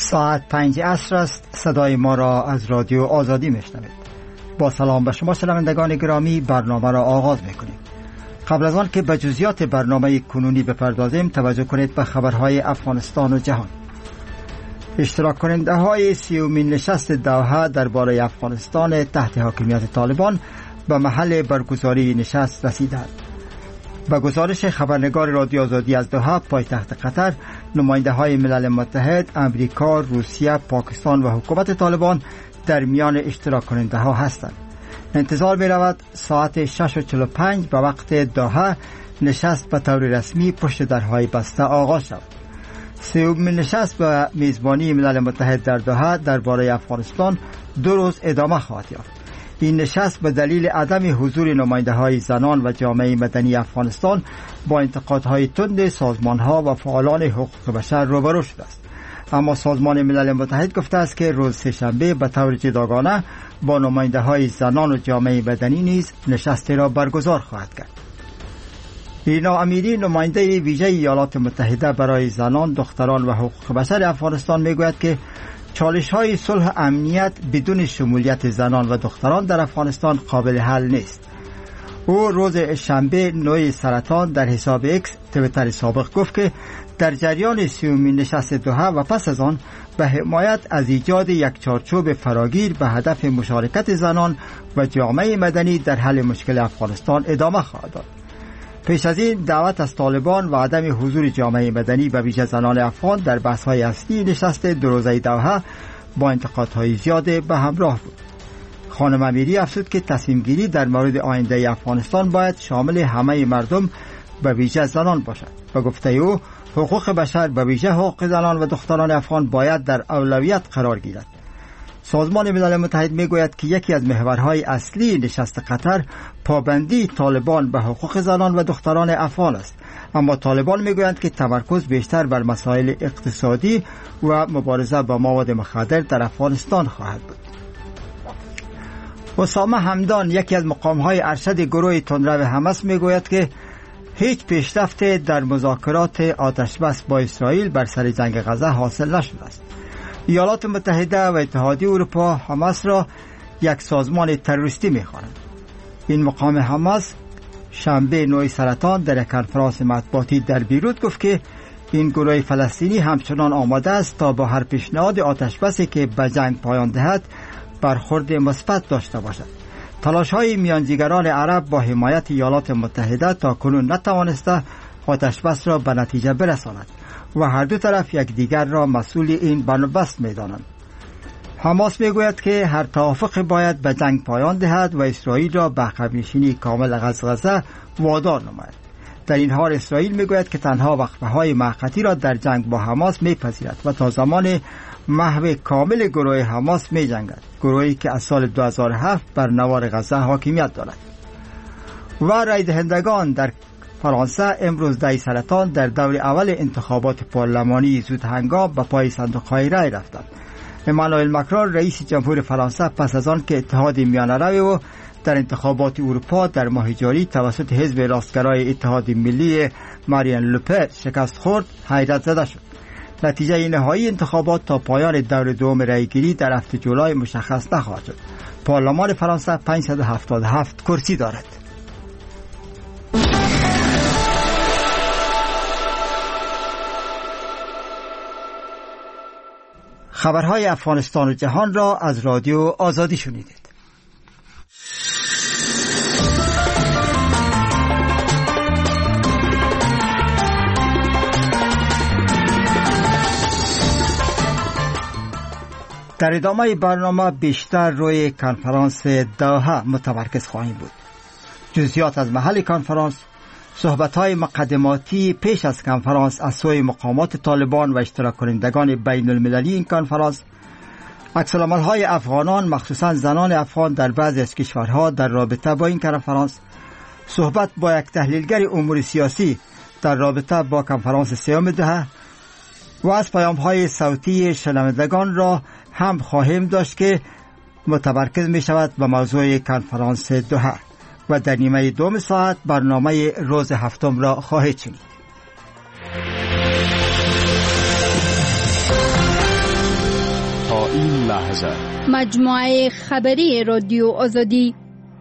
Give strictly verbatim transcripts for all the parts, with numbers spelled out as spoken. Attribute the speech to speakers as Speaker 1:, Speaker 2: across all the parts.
Speaker 1: ساعت پنج عصر است. صدای ما را از رادیو آزادی میشنوید. با سلام به شما شنوندگان گرامی، برنامه را آغاز میکنیم. قبل از آن که به جزئیات برنامه کنونی بپردازیم، توجه کنید به خبرهای افغانستان و جهان. اشتراک کننده های سیومین نشست دوحه درباره افغانستان تحت حاکمیت طالبان به محل برگزاری نشست رسیدند. با گزارش خبرنگار رادیو آزادی از دوحه، پایتخت قطر، نماینده های ملل متحد، امریکا، روسیه، پاکستان و حکومت طالبان در میان اشتراک کننده ها هستند. انتظار می رود ساعت شش و چهل و پنج به وقت دوحه نشست به طور رسمی پشت درهای بسته آغاز شود. سومین نشست به میزبانی ملل متحد در دوحه درباره افغانستان دو روز ادامه خواهد یافت. این نشست به دلیل عدم حضور نماینده های زنان و جامعه مدنی افغانستان با انتقادهای تند سازمان ها و فعالان حقوق بشر روبرو شده است. اما سازمان ملل متحد گفته است که روز سه‌شنبه به طور جداگانه با نماینده های زنان و جامعه مدنی نیز نشستی را برگزار خواهد کرد. رینا امیری، نماینده ویژه ایالات متحده برای زنان، دختران و حقوق بشر افغانستان، میگوید که چالش های صلح امنیت بدون شمولیت زنان و دختران در افغانستان قابل حل نیست. او روز شنبه نوع سرطان در حساب اکس تویتر سابق گفت که در جریان سیومین نشست دوحه و پس از آن به حمایت از ایجاد یک چارچوب فراگیر به هدف مشارکت زنان و جامعه مدنی در حل مشکل افغانستان ادامه خواهد داد. پیش از این دعوت از طالبان و عدم حضور جامعه مدنی به ویژه زنان افغان در بحث‌های اصلی نشست دو روزه دوحه با انتقادهای زیاد به همراه بود. خانم امیری افزود که تصمیم گیری در مورد آینده افغانستان باید شامل همه مردم به ویژه زنان باشد. به گفته او، حقوق بشر به ویژه حقوق زنان و دختران افغان باید در اولویت قرار گیرد. سازمان ملل متحد میگوید که یکی از محورهای اصلی نشست قطر پابندی طالبان به حقوق زنان و دختران افغان است، اما طالبان میگویند که تمرکز بیشتر بر مسائل اقتصادی و مبارزه با مواد مخدر در افغانستان خواهد بود. اسامه همدان، یکی از مقامهای ارشد گروه تندرو حماس، میگوید که هیچ پیشرفت در مذاکرات آتشبس با اسرائیل بر سر جنگ غزه حاصل نشده است. ایالات متحده و اتحادیه اروپا حماس را یک سازمان تروریستی می‌خوانند. این مقام حماس شنبه نوع سرطان در یک کنفرانس مطبوعاتی در بیروت گفت که این گروه فلسطینی همچنان آماده است تا با هر پیشنهاد آتشبسی که به جنگ پایان دهد برخورد مثبت داشته باشد. تلاش‌های میانجیگران عرب با حمایت ایالات متحده تا کنون نتوانسته آتشبس را به نتیجه برساند و هر دو طرف یکدیگر را مسئول این بندوبست می‌دانند. حماس میگوید که هر توافق باید به جنگ پایان دهد و اسرائیل را به عقب‌نشینی کامل از غزه وادار نماید. در این حال اسرائیل میگوید که تنها وقفه‌های موقتی را در جنگ با حماس میپذیرد و تا زمان محو کامل گروه حماس میجنگد، گروهی که از سال دو هزار و هفت بر نوار غزه حاکمیت دارد. و رای دهندگان در فرانسه امروز دهی سرطان در دور اول انتخابات پارلمانی زود هنگام به پای صندوق‌های رای رفتند. امانوئل ماکرون رئیس جمهور فرانسه پس از آن که اتحاد میانه و در انتخابات اروپا در ماه جاری توسط حزب راستگرای اتحاد ملی مارین لوپن شکست خورد، حیرت زده شد. نتیجه نهایی انتخابات تا پایان دور دوم رایگیری در هفته جولای مشخص نخواهد شد. پارلمان فرانسه پانصد و هفتاد و هفت کرسی دارد. خبرهای افغانستان و جهان را از رادیو آزادی شنیدید. در ادامه برنامه بیشتر روی کنفرانس دوحه متمرکز خواهیم بود. جزئیات از محل کنفرانس، صحبت‌های مقدماتی پیش از کنفرانس از سوی مقامات طالبان و اشتراک کنندگان بین المللی این کنفرانس، عکس‌العمل‌های افغانان مخصوصاً زنان افغان در بعضی از کشورها در رابطه با این کنفرانس، صحبت با یک تحلیلگر امور سیاسی در رابطه با کنفرانس سوم دوحه و از پیام‌های صوتی شنوندگان را هم خواهیم داشت که متمرکز می شود به موضوع کنفرانس دوحه و در نیمه دوم ساعت برنامه روز هفتم را خواهید شنید.
Speaker 2: این لحظه
Speaker 3: مجموعه خبری رادیو آزادی.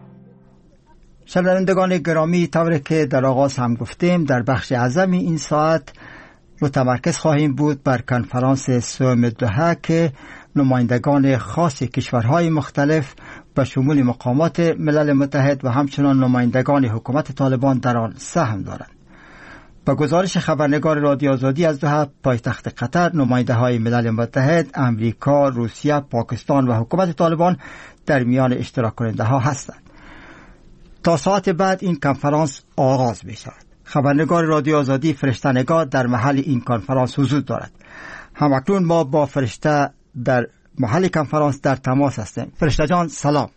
Speaker 1: شنوندگان گرامی، طوری که در آغاز هم گفتیم، در بخش اعظم این ساعت متمرکز خواهیم بود بر کنفرانس سوم دوحه که نمایندگان خاص کشورهای مختلف به شمول مقامات ملل متحد و همچنان نمایندگان حکومت طالبان در آن سهم دارند. با گزارش خبرنگار رادیو آزادی از دوحه، پایتخت قطر، نماینده های ملل متحد، امریکا، روسیه، پاکستان و حکومت طالبان در میان اشتراک کننده ها هستند. تا ساعت بعد این کنفرانس آغاز می شود. خبرنگار رادیو آزادی فرشته نگار در محل این کنفرانس حضور دارد. همکنون ما با فرشته در محل کنفرانس در تماس هستیم. فرشته جان سلام.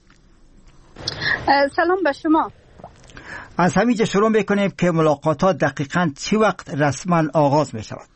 Speaker 4: سلام به شما.
Speaker 1: از همینجا شروع میکنیم که ملاقاتات دقیقاً چی وقت رسما آغاز می شود؟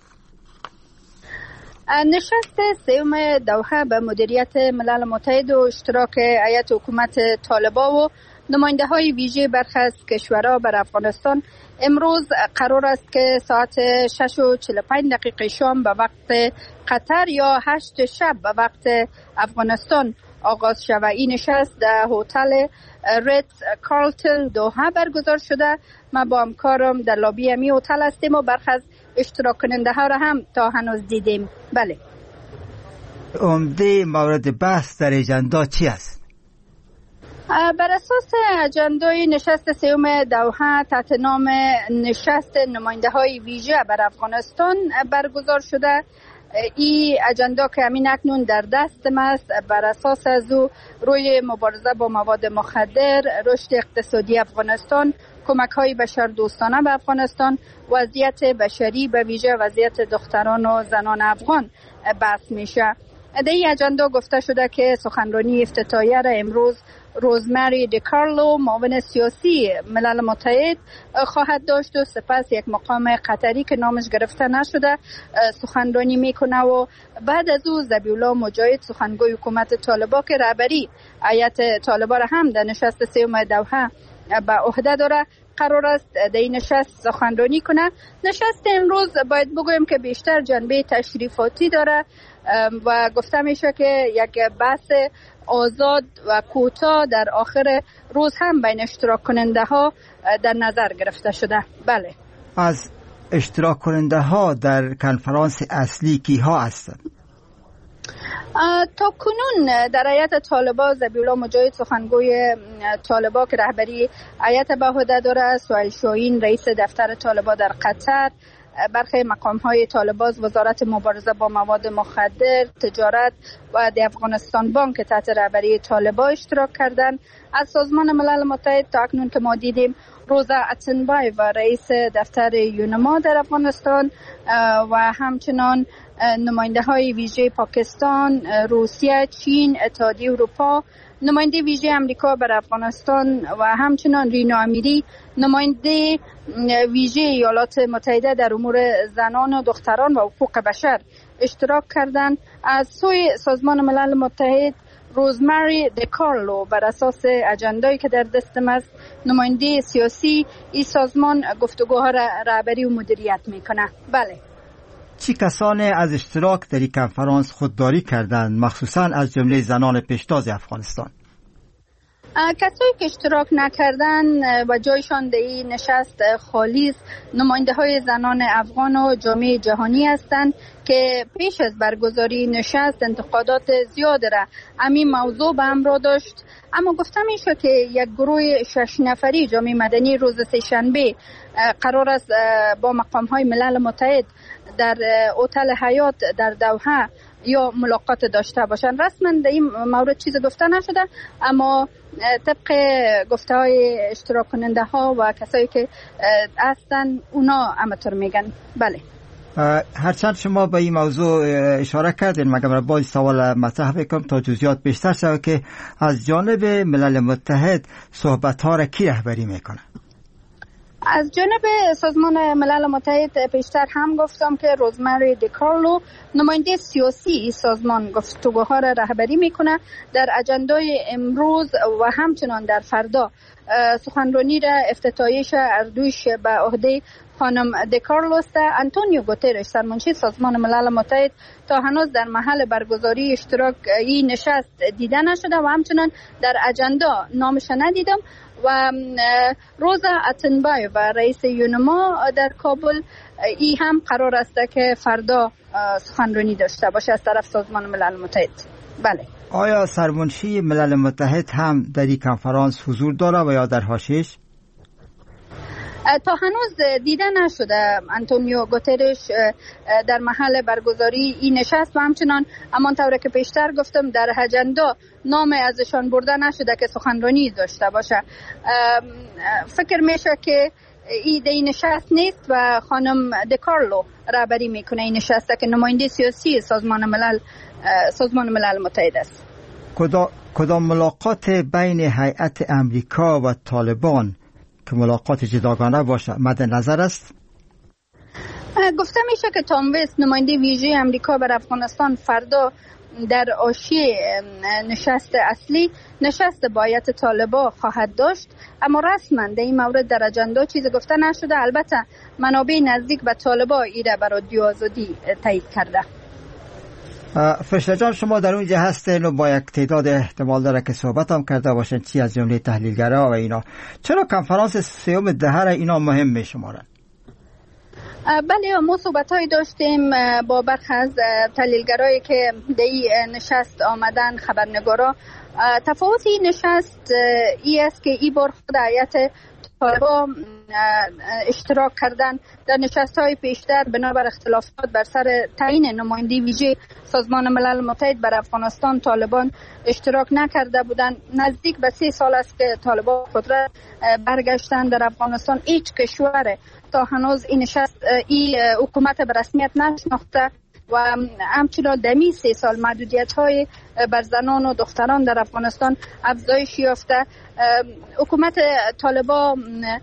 Speaker 4: نشست سوم دوحه به مدیریت ملل متحد و اشتراک هیئت حکومت طالبان و نماینده های ویژه برخی از کشورها بر افغانستان امروز قرار است که ساعت شش و چهل و پنج دقیقه شام به وقت قطر یا هشت شب به وقت افغانستان آغاز شود. این نشست در هتل ریتز کارلتن دوحه برگزار شده. ما با همکارم در لابی امی هتل هستیم و برخی از اشتراک کننده ها را هم تا هنوز دیدیم. بله.
Speaker 1: عمده مورد بحث در اجندا چی است؟
Speaker 4: بر اساس اجندای نشست سوم دوحه تحت نام نشست نماینده های ویژه بر افغانستان برگزار شده. این اجندا که همین اکنون در دست است بر اساس از او روی مبارزه با مواد مخدر، رشد اقتصادی افغانستان، کمک های بشر دوستانه به افغانستان، وضعیت بشری به ویژه وضعیت دختران و زنان افغان بحث میشه. در این اجندا گفته شده که سخنرانی افتتاحیه را امروز روزمری دیکارلو، معاون سیاسی ملل متحد خواهد داشت و سپس یک مقام قطری که نامش گرفته نشده سخنرانی میکنه و بعد از او ذبیحالله مجاهد، سخنگوی حکومت طالبان که رهبری هیئت طالبان را هم در نشست سوم دوحه به عهده داره، قرار است در این نشست سخنرانی کنه. نشست امروز باید بگویم که بیشتر جنبه تشریفاتی داره و گفته میشه که یک بحث آزاد و کوتاه در آخر روز هم بین اشتراک کننده ها در نظر گرفته شده. بله.
Speaker 1: از اشتراک کننده ها در کنفرانس اصلی کی ها هستند؟
Speaker 4: تا کنون در هیئت طالبان ذبیحالله مجاهد، سخنگوی طالبان که رهبری هیئت به عهده داره، سهیل شاهین رئیس دفتر طالبان در قطر، برخی مقام‌های طالبان، وزارت مبارزه با مواد مخدر، تجارت و د افغانستان بانک که تحت رهبری طالبان اشتراک کردند. از سازمان ملل متحد تا اکنون که ما دیدیم روزا اتنبای و رئیس دفتر یونما در افغانستان و همچنان نماینده های ویژه پاکستان، روسیه، چین، اتحادیه اروپا، نماینده ویژه امریکا بر افغانستان و همچنان رینا امیری، نماینده ویژه ایالات متحده در امور زنان و دختران و حقوق بشر اشتراک کردند. از سوی سازمان ملل متحد روزمری دیکارلو بر اساس اجندایی که در دستم است، نماینده سیاسی این سازمان گفتگوها را رهبری و مدیریت میکنه. بله.
Speaker 1: چی کسانی از اشتراک در این کنفرانس خودداری کردند، مخصوصا از جمله زنان پیشتاز افغانستان؟
Speaker 4: کسایی که اشتراک نکردن و جایشان در این نشست خالی است، نماینده های زنان افغان و جامعه جهانی هستند که پیش از برگزاری نشست انتقادات زیاد را همین موضوع به همراه داشت. اما گفتم میشه که یک گروه شش نفری جامعه مدنی روز سه‌شنبه قرار است با مقام های ملل متحد در هتل حیات در دوحه یا ملاقات داشته باشند. رسما در این مورد چیز گفته نشده، اما طبق گفته های اشتراک کننده ها و کسایی که هستن اونا همطور میگن. بله.
Speaker 1: هرچند شما به این موضوع اشاره کردین، مگر باید سوال مطرح بکنم تا جزئیات بیشتر شود که از جانب ملل متحد صحبت ها را کی رهبری میکنه؟
Speaker 4: از جانب سازمان ملل متحد پیشتر هم گفتم که روزمری دیکارلو نماینده سیاسی سازمان گفتگوها را رهبری میکنه. در اجندای امروز و همچنان در فردا سخنرانی را افتتاحیش اردوش به عهده خانم دکارلوس آنتونیو گوترش سرمنشی سازمان ملل متحد تا هنوز در محل برگزاری اشتراک این نشست دیده نشده و همچنان در اجندا نامش ندیدم. و روزا اتنبایو و رئیس یونما در کابل ای هم قرار است که فردا سخنرانی داشته باشه از طرف سازمان ملل متحد. بله.
Speaker 1: آیا سرمنشی ملل متحد هم در این کنفرانس حضور داره و یا در حاشیه‌اش؟
Speaker 4: تا هنوز دیده نشده آنتونیو گوترش در محل برگزاری این نشست و همچنان همانطور که پیشتر گفتم در اجندا نام ازشان برده نشده که سخنرانی داشته باشه. فکر میشه که این این نشست نیست و خانم دکارلو رهبری میکنه این نشست که نماینده سیاسی سازمان ملل سازمان ملل متحد است.
Speaker 1: کدام ملاقات بین هیئت امریکا و طالبان که ملاقات جداگانه باشه مد نظر است؟
Speaker 4: گفته میشه که تام وست نماینده ویژه امریکا بر افغانستان فردا در حاشیه نشست اصلی نشست با هیئت طالبان خواهد داشت، اما رسما در این مورد در اجندا چیزی گفته نشده. البته منابع نزدیک به طالبان ایره بر رادیو آزادی تایید کرده.
Speaker 1: فرشته جان، شما در اونجا هستین و با یک تعداد احتمال داره که صحبت هم کرده باشن، چی از جمله تحلیلگرا و اینا. چرا کنفرانس سیوم دهه را اینا مهم می شمارن؟
Speaker 4: بله، ما صحبت های داشتیم با برخی از تحلیلگرایی که در این نشست آمدن، خبرنگارا. تفاوت این نشست ای است که ای بار خود هیئت طالبان اشتراک کردن. در نشست‌های پیشتر بنابر اختلافات بر سر تعیین نماینده ویژه سازمان ملل متحد بر افغانستان طالبان اشتراک نکرده بودند. نزدیک به سه سال است که طالبان قدرت برگشتن در افغانستان. هیچ کشور تا هنوز این نشست این حکومت به رسمیت نشناخته و همچنان دمی سه سال محدودیت های بر زنان و دختران در افغانستان افزایش یافته. حکومت طالبان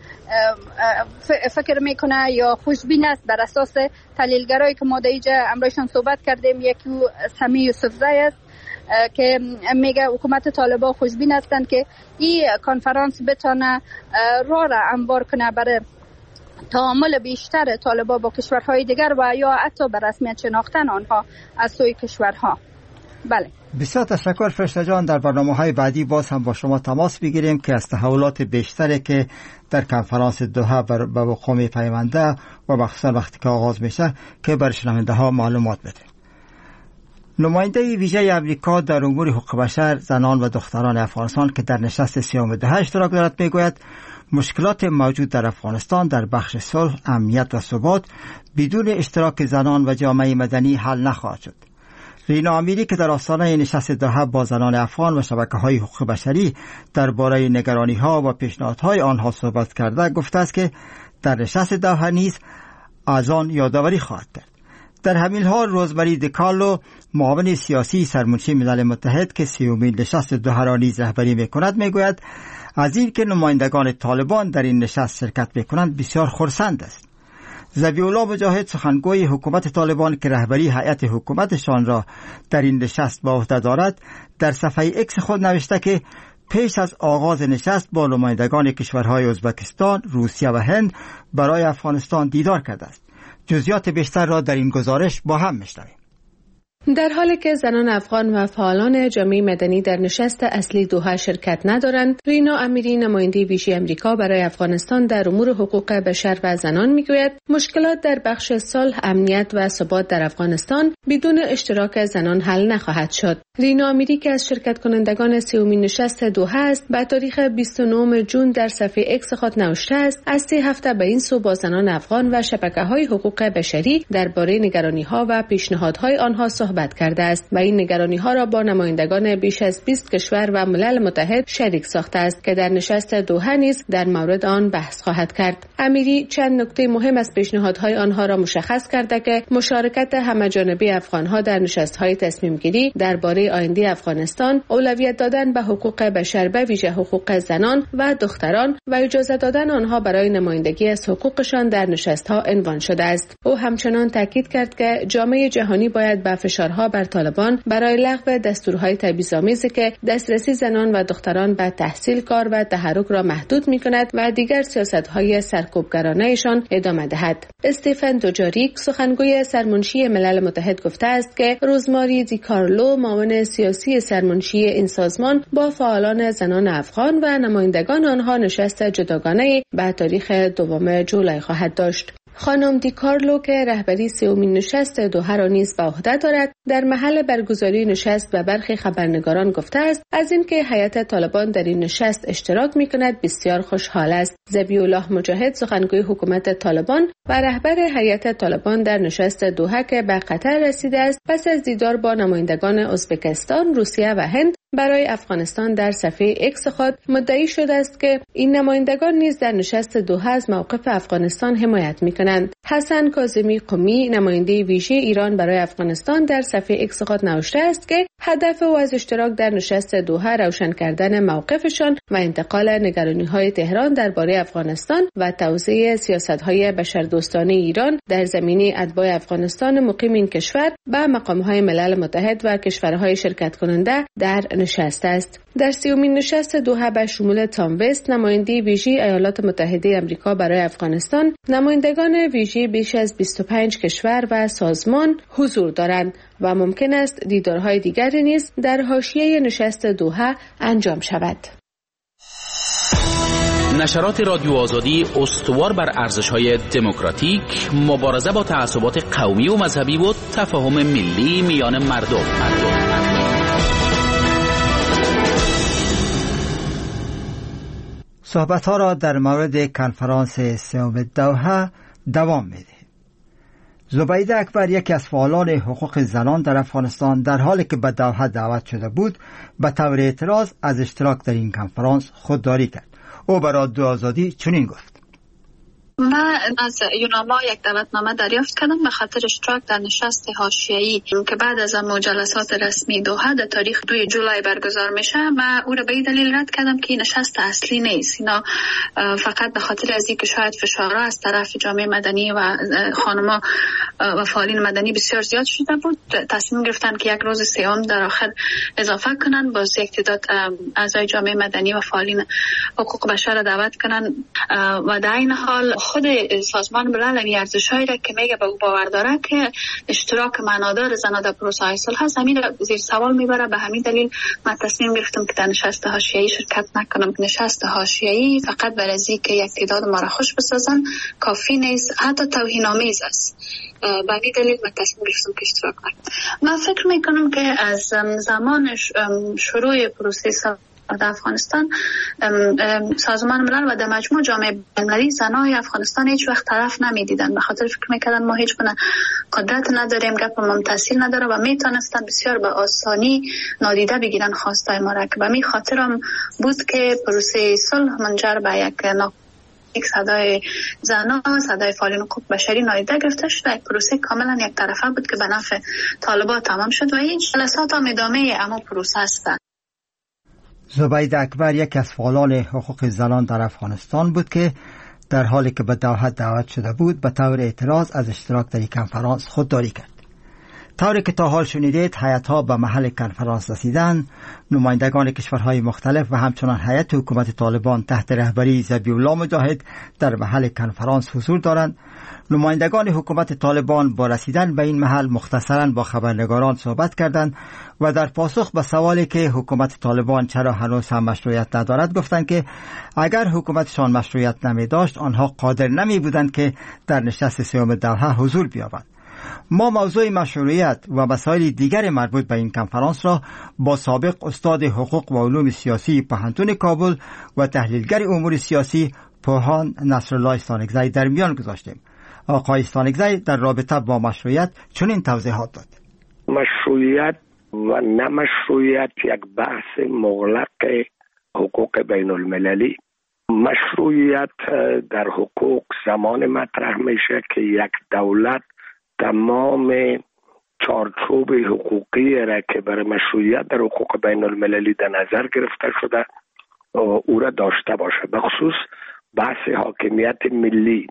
Speaker 4: فکر میکنه یا خوشبین است بر اساس تحلیلگرایی که ما در اینجا امروزشان صحبت کردیم. یکی سمی یوسفزی است که میگه حکومت طالبان خوشبین هستند که این کنفرانس بتونه راه را هموار کنه برای تعامل بیشتر طالبان با کشورهای دیگر و یا حتی به رسمیت شناختن آنها از سوی کشورها. بله.
Speaker 1: بسیار تشکر فرشته جان. در برنامه‌های بعدی باز هم با شما تماس بگیریم که از تحولات بیشتری که در کنفرانس دوحه به وقوع می‌پیونده و مخصوصا وقتی که آغاز میشه که بر شنونده‌ها معلومات بده. نماینده ویژه امریکا در امور حقوق بشر، زنان و دختران افغانستان که در نشست سیوم دهه اشتراک دارد میگوید مشکلات موجود در افغانستان در بخش صلح، امنیت و ثبات بدون اشتراک زنان و جامعه مدنی حل نخواهد شد. رینا امیری که در آستانه نشست دوحه با زنان افغان و شبکه‌های حقوق بشری درباره نگرانی‌ها و پیشنهادهای آنها صحبت کرده گفته است که در نشست دوحه نیز از آن یادآوری خواهد کرد. در همین حال روزمری دکارلو معاون سیاسی سرمنشی ملل متحد که سیومین نشست دوحه را نیز رهبری می‌کند میگوید از این که نمایندگان طالبان در این نشست شرکت می‌کنند بسیار خرسند است. ذبیح‌الله مجاهد سخنگوی حکومت طالبان که رهبری هیئت حکومتشان را در این نشست به عهده دارد در صفحه ایکس خود نوشته که پیش از آغاز نشست با نمایندگان کشورهای ازبکستان، روسیه و هند برای افغانستان دیدار کرده است. جزئیات بیشتر را در این گزارش با هم می‌شنویم.
Speaker 2: در حالی که زنان افغان و فعالان جامعه مدنی در نشست اصلی دوحه شرکت ندارند، رینا امیری نماینده ویژه امریکا برای افغانستان در امور حقوق بشر و زنان میگوید مشکلات در بخش صلح، امنیت و ثبات در افغانستان بدون اشتراک زنان حل نخواهد شد. رینا امیری که از شرکت کنندگان سومین نشست دوحه است، به تاریخ بیست و نهم ژوئن در صفحه ایکس خود نوشته است از سه هفته به این سو با زنان افغان و شبکه‌های حقوق بشری درباره نگرانی‌ها و پیشنهادهای آنها صحبت کرده است و این نگرانی‌ها را با نمایندگان بیش از بیست کشور و ملل متحد شریک ساخته است که در نشست دوحه نیز در مورد آن بحث خواهد کرد. امیری چند نکته مهم از پیشنهادهای آنها را مشخص کرده که مشارکت همه‌جانبه افغان‌ها در نشست‌های تصمیم‌گیری درباره آینده افغانستان، اولویت دادن به حقوق بشر به ویژه حقوق زنان و دختران و اجازه دادن آنها برای نمایندگی از حقوقشان در نشست‌ها عنوان شده است. او همچنان تاکید کرد که جامعه جهانی باید به فشارها بر طالبان برای لغو دستورهای تبعیض‌آمیزی که دسترسی زنان و دختران به تحصیل، کار و تحرک را محدود می‌کند و دیگر سیاست‌های سرکوبگرانه‌شان ادامه دهد. استیفن دوجاریک، سخنگوی سرمنشی ملل متحد، گفته است که روزماری دی کارلو، معاون سیاسی سرمنشی این سازمان، با فعالان زنان افغان و نمایندگان آنها نشست جداگانه به تاریخ دوم جولای خواهد داشت. خانم دی کارلو که رهبری سومین نشست دوحه را نیز به عهده دارد، در محل برگزاری نشست به برخی خبرنگاران گفته است از اینکه هیئت طالبان در این نشست اشتراک می‌کند بسیار خوشحال است. ذبیح الله مجاهد، سخنگوی حکومت طالبان و رهبر هیئت طالبان در نشست دوحه که به قطر رسیده است، پس از دیدار با نمایندگان ازبکستان، روسیه و هند برای افغانستان در صفحه اکس خود مدعی شده است که این نمایندگان نیز در نشست دوحه از موقف افغانستان حمایت می‌کنند. حسن کاظمی قمی، نماینده ویژه ایران برای افغانستان، در صفحه اکس خود نوشته است که هدف او از اشتراک در نشست دوحه روشن کردن موقفشان و انتقال نگرانی‌های تهران درباره افغانستان و توسعه سیاست‌های بشردوستانه ایران در زمینه اتباع افغانستان مقیم این کشور به مقام‌های ملل متحد و کشورهای شرکت کننده در نشست است. در سیومین نشست دوحه به شمول تام وست، نماینده ویژه ایالات متحده آمریکا برای افغانستان، نمایندگان ویژه بیش از بیست و پنج کشور و سازمان حضور دارند و ممکن است دیدارهای دیگری نیز در حاشیه نشست دوحه انجام شود.
Speaker 5: نشرات رادیو آزادی استوار بر ارزش‌های دموکراتیک، مبارزه با تعصبات قومی و مذهبی و تفاهم ملی میان مردم. مردم.
Speaker 1: صحبت‌ها را در مورد کنفرانس سوم دوحه دوام می‌دهیم. زبیده اکبر، یکی از فعالان حقوق زنان در افغانستان، در حالی که به دوحه دعوت شده بود، به طور اعتراض از اشتراک در این کنفرانس خودداری کرد. او به رادیو آزادی چنین گفت:
Speaker 6: من از یوناما یک دعوتنامه دریافت کردم به خاطر اشتراک در نشست حاشیه‌ای که بعد از جلسات رسمی دوحه در تاریخ دوی جولای برگزار میشه. من او را به این دلیل رد کردم که نشست اصلی نیست. اینا فقط به خاطر از اینکه شاید فشارها از طرف جامعه مدنی و خانم‌ها و فعالین مدنی بسیار زیاد شده بود، تصمیم گرفتن که یک روز سوم در آخر اضافه کنن، باز یک تعداد اعضای جامعه مدنی و فعالین حقوق بشر را دعوت کنن و در این حال خود سازمان ملل این ارزش‌هایی را که میگه به او باور داره که اشتراک معنادار زنان در پروسه صلح هست، همین را زیر سوال میبره. به همین دلیل من تصمیم گرفتم که در نشست حاشیه‌ای شرکت نکنم. نشست حاشیه‌ای فقط برای اینکه یک تعداد ما را خوش بسازن کافی نیست، حتی توهین‌آمیز است. به همین دلیل من تصمیم گرفتم که اشتراک نکنم. من فکر میکنم که از زمان شروع پروسه صلح در افغانستان سازمان ملل و در مجموع جامعه بین‌المللی زنای افغانستان هیچ وقت طرف نمیدیدن، به خاطر فکر میکردن ما هیچ گونه قدرت نداریم، گپ ما تاثیر نداره و میتونستن بسیار به آسانی نادیده بگیرن خواستای ما را. که به می خاطرم بود که پروسه صلح منجر به یک نا یک صدای زنان، صدای فعالین حقوق بشری نادیده گرفته شد. یک پروسه کاملا یک طرفه بود که به نفع طالبان تمام شد و این جلسات هم ادامه اما پروسه است.
Speaker 1: زبیده اکبر یکی از فعالان حقوق زنان در افغانستان بود که در حالی که به دوحه دعوت شده بود به طور اعتراض از اشتراک در این کنفرانس خودداری کرد. طوری که تا حال شنیدید، هیئت‌ها به محل کنفرانس رسیدند. نمایندگان کشورهای مختلف و همچنان هیئت حکومت طالبان تحت رهبری ذبیح الله مجاهد در محل کنفرانس حضور دارند. نمایندگان حکومت طالبان با رسیدن به این محل مختصراً با خبرنگاران صحبت کردند و در پاسخ به سوالی که حکومت طالبان چرا هنوز هم مشروعیت ندارد گفتند که اگر حکومتشان مشروعیت نمی داشت آنها قادر نمی بودند که در نشست سوم دوحه حضور بیابند. ما موضوع مشروعیت و مسائل دیگر مربوط به این کنفرانس را با سابق استاد حقوق و علوم سیاسی پوهنتون کابل و تحلیلگر امور سیاسی پوهان نصرالله استانکزی در میان گذاشتیم. آقای استانکزی در رابطه با مشروعیت چنین توضیحات داد:
Speaker 7: مشروعیت و نمشروعیت یک بحث مغلق حقوق بین المللی. مشروعیت در حقوق زمان مطرح میشه که یک دولت تمام چارچوب حقوقی را که برای مشروعیت در حقوق بین المللی در نظر گرفته شده او را داشته باشه. به خصوص بحث حاکمیت ملی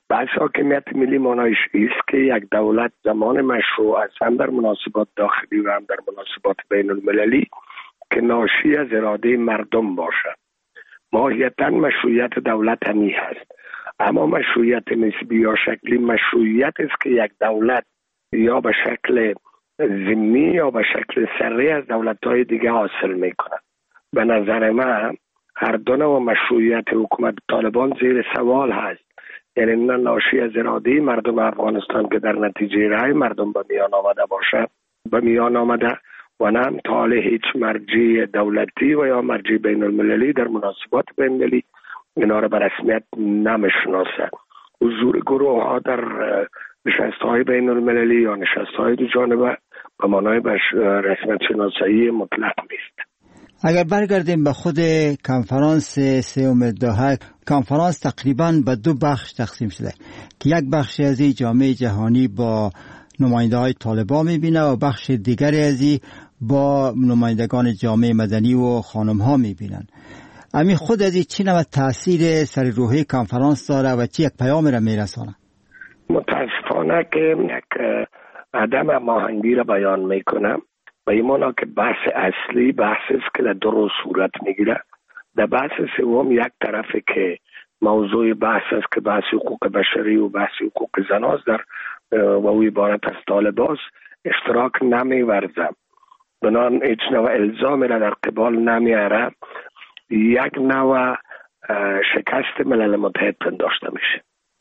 Speaker 7: بحث حاکمیت ملی معنایش است که یک دولت زمان مشروع است، هم در مناسبات داخلی و هم در مناسبات بین المللی، که ناشی از اراده مردم باشد. ماهیتا مشروعیت دولت همی هست، اما مشروعیت نسبی یا شکلی مشروعیت است که یک دولت یا به شکل ضمنی یا به شکل سری از دولت‌های دیگه حاصل میکنه. به نظر من هر دو نوع مشروعیت حکومت طالبان زیر سوال هست، یعنی نه ناشی از اراده مردم افغانستان که در نتیجه رای مردم به میان آمده باشد به میان آمده و نه هم تا هیچ مرجع دولتی و یا مرجع بین المللی در مناسبات بین المللی اینا را به رسمیت نمیشناسه. حضور گروه ها در نشست های بین المللی یا نشست های دو جانبه به معنای رسمیت شناسایی مطلق نیست.
Speaker 1: اگر برگردیم به خود کنفرانس سوم دوحه، کنفرانس تقریبا به دو بخش تقسیم شده که یک بخش از این جامعه جهانی با نماینده های طالبان میبینه و بخش دیگری از این با نمایندگان جامعه مدنی و خانم ها میبینن. امی خود از این چی نوع تاثیر سر روحی کنفرانس داره و چی یک پیام را میرسانه؟
Speaker 7: متاسفانه که یک عدم هماهنگی را بیان میکنه و ایمانا که بحث اصلی بحث است که در دو روز صورت میگیره. در بحث سوم یک طرفه که موضوع بحث است که بحث حقوق بشری و بحث حقوق زناست در و او عبارت از طالباست اشتراک نمیورزم، بنان هیچ نوع الزامی را در قبال نمیاره، یک نوع شکست ملل متحد پنداشته میشه.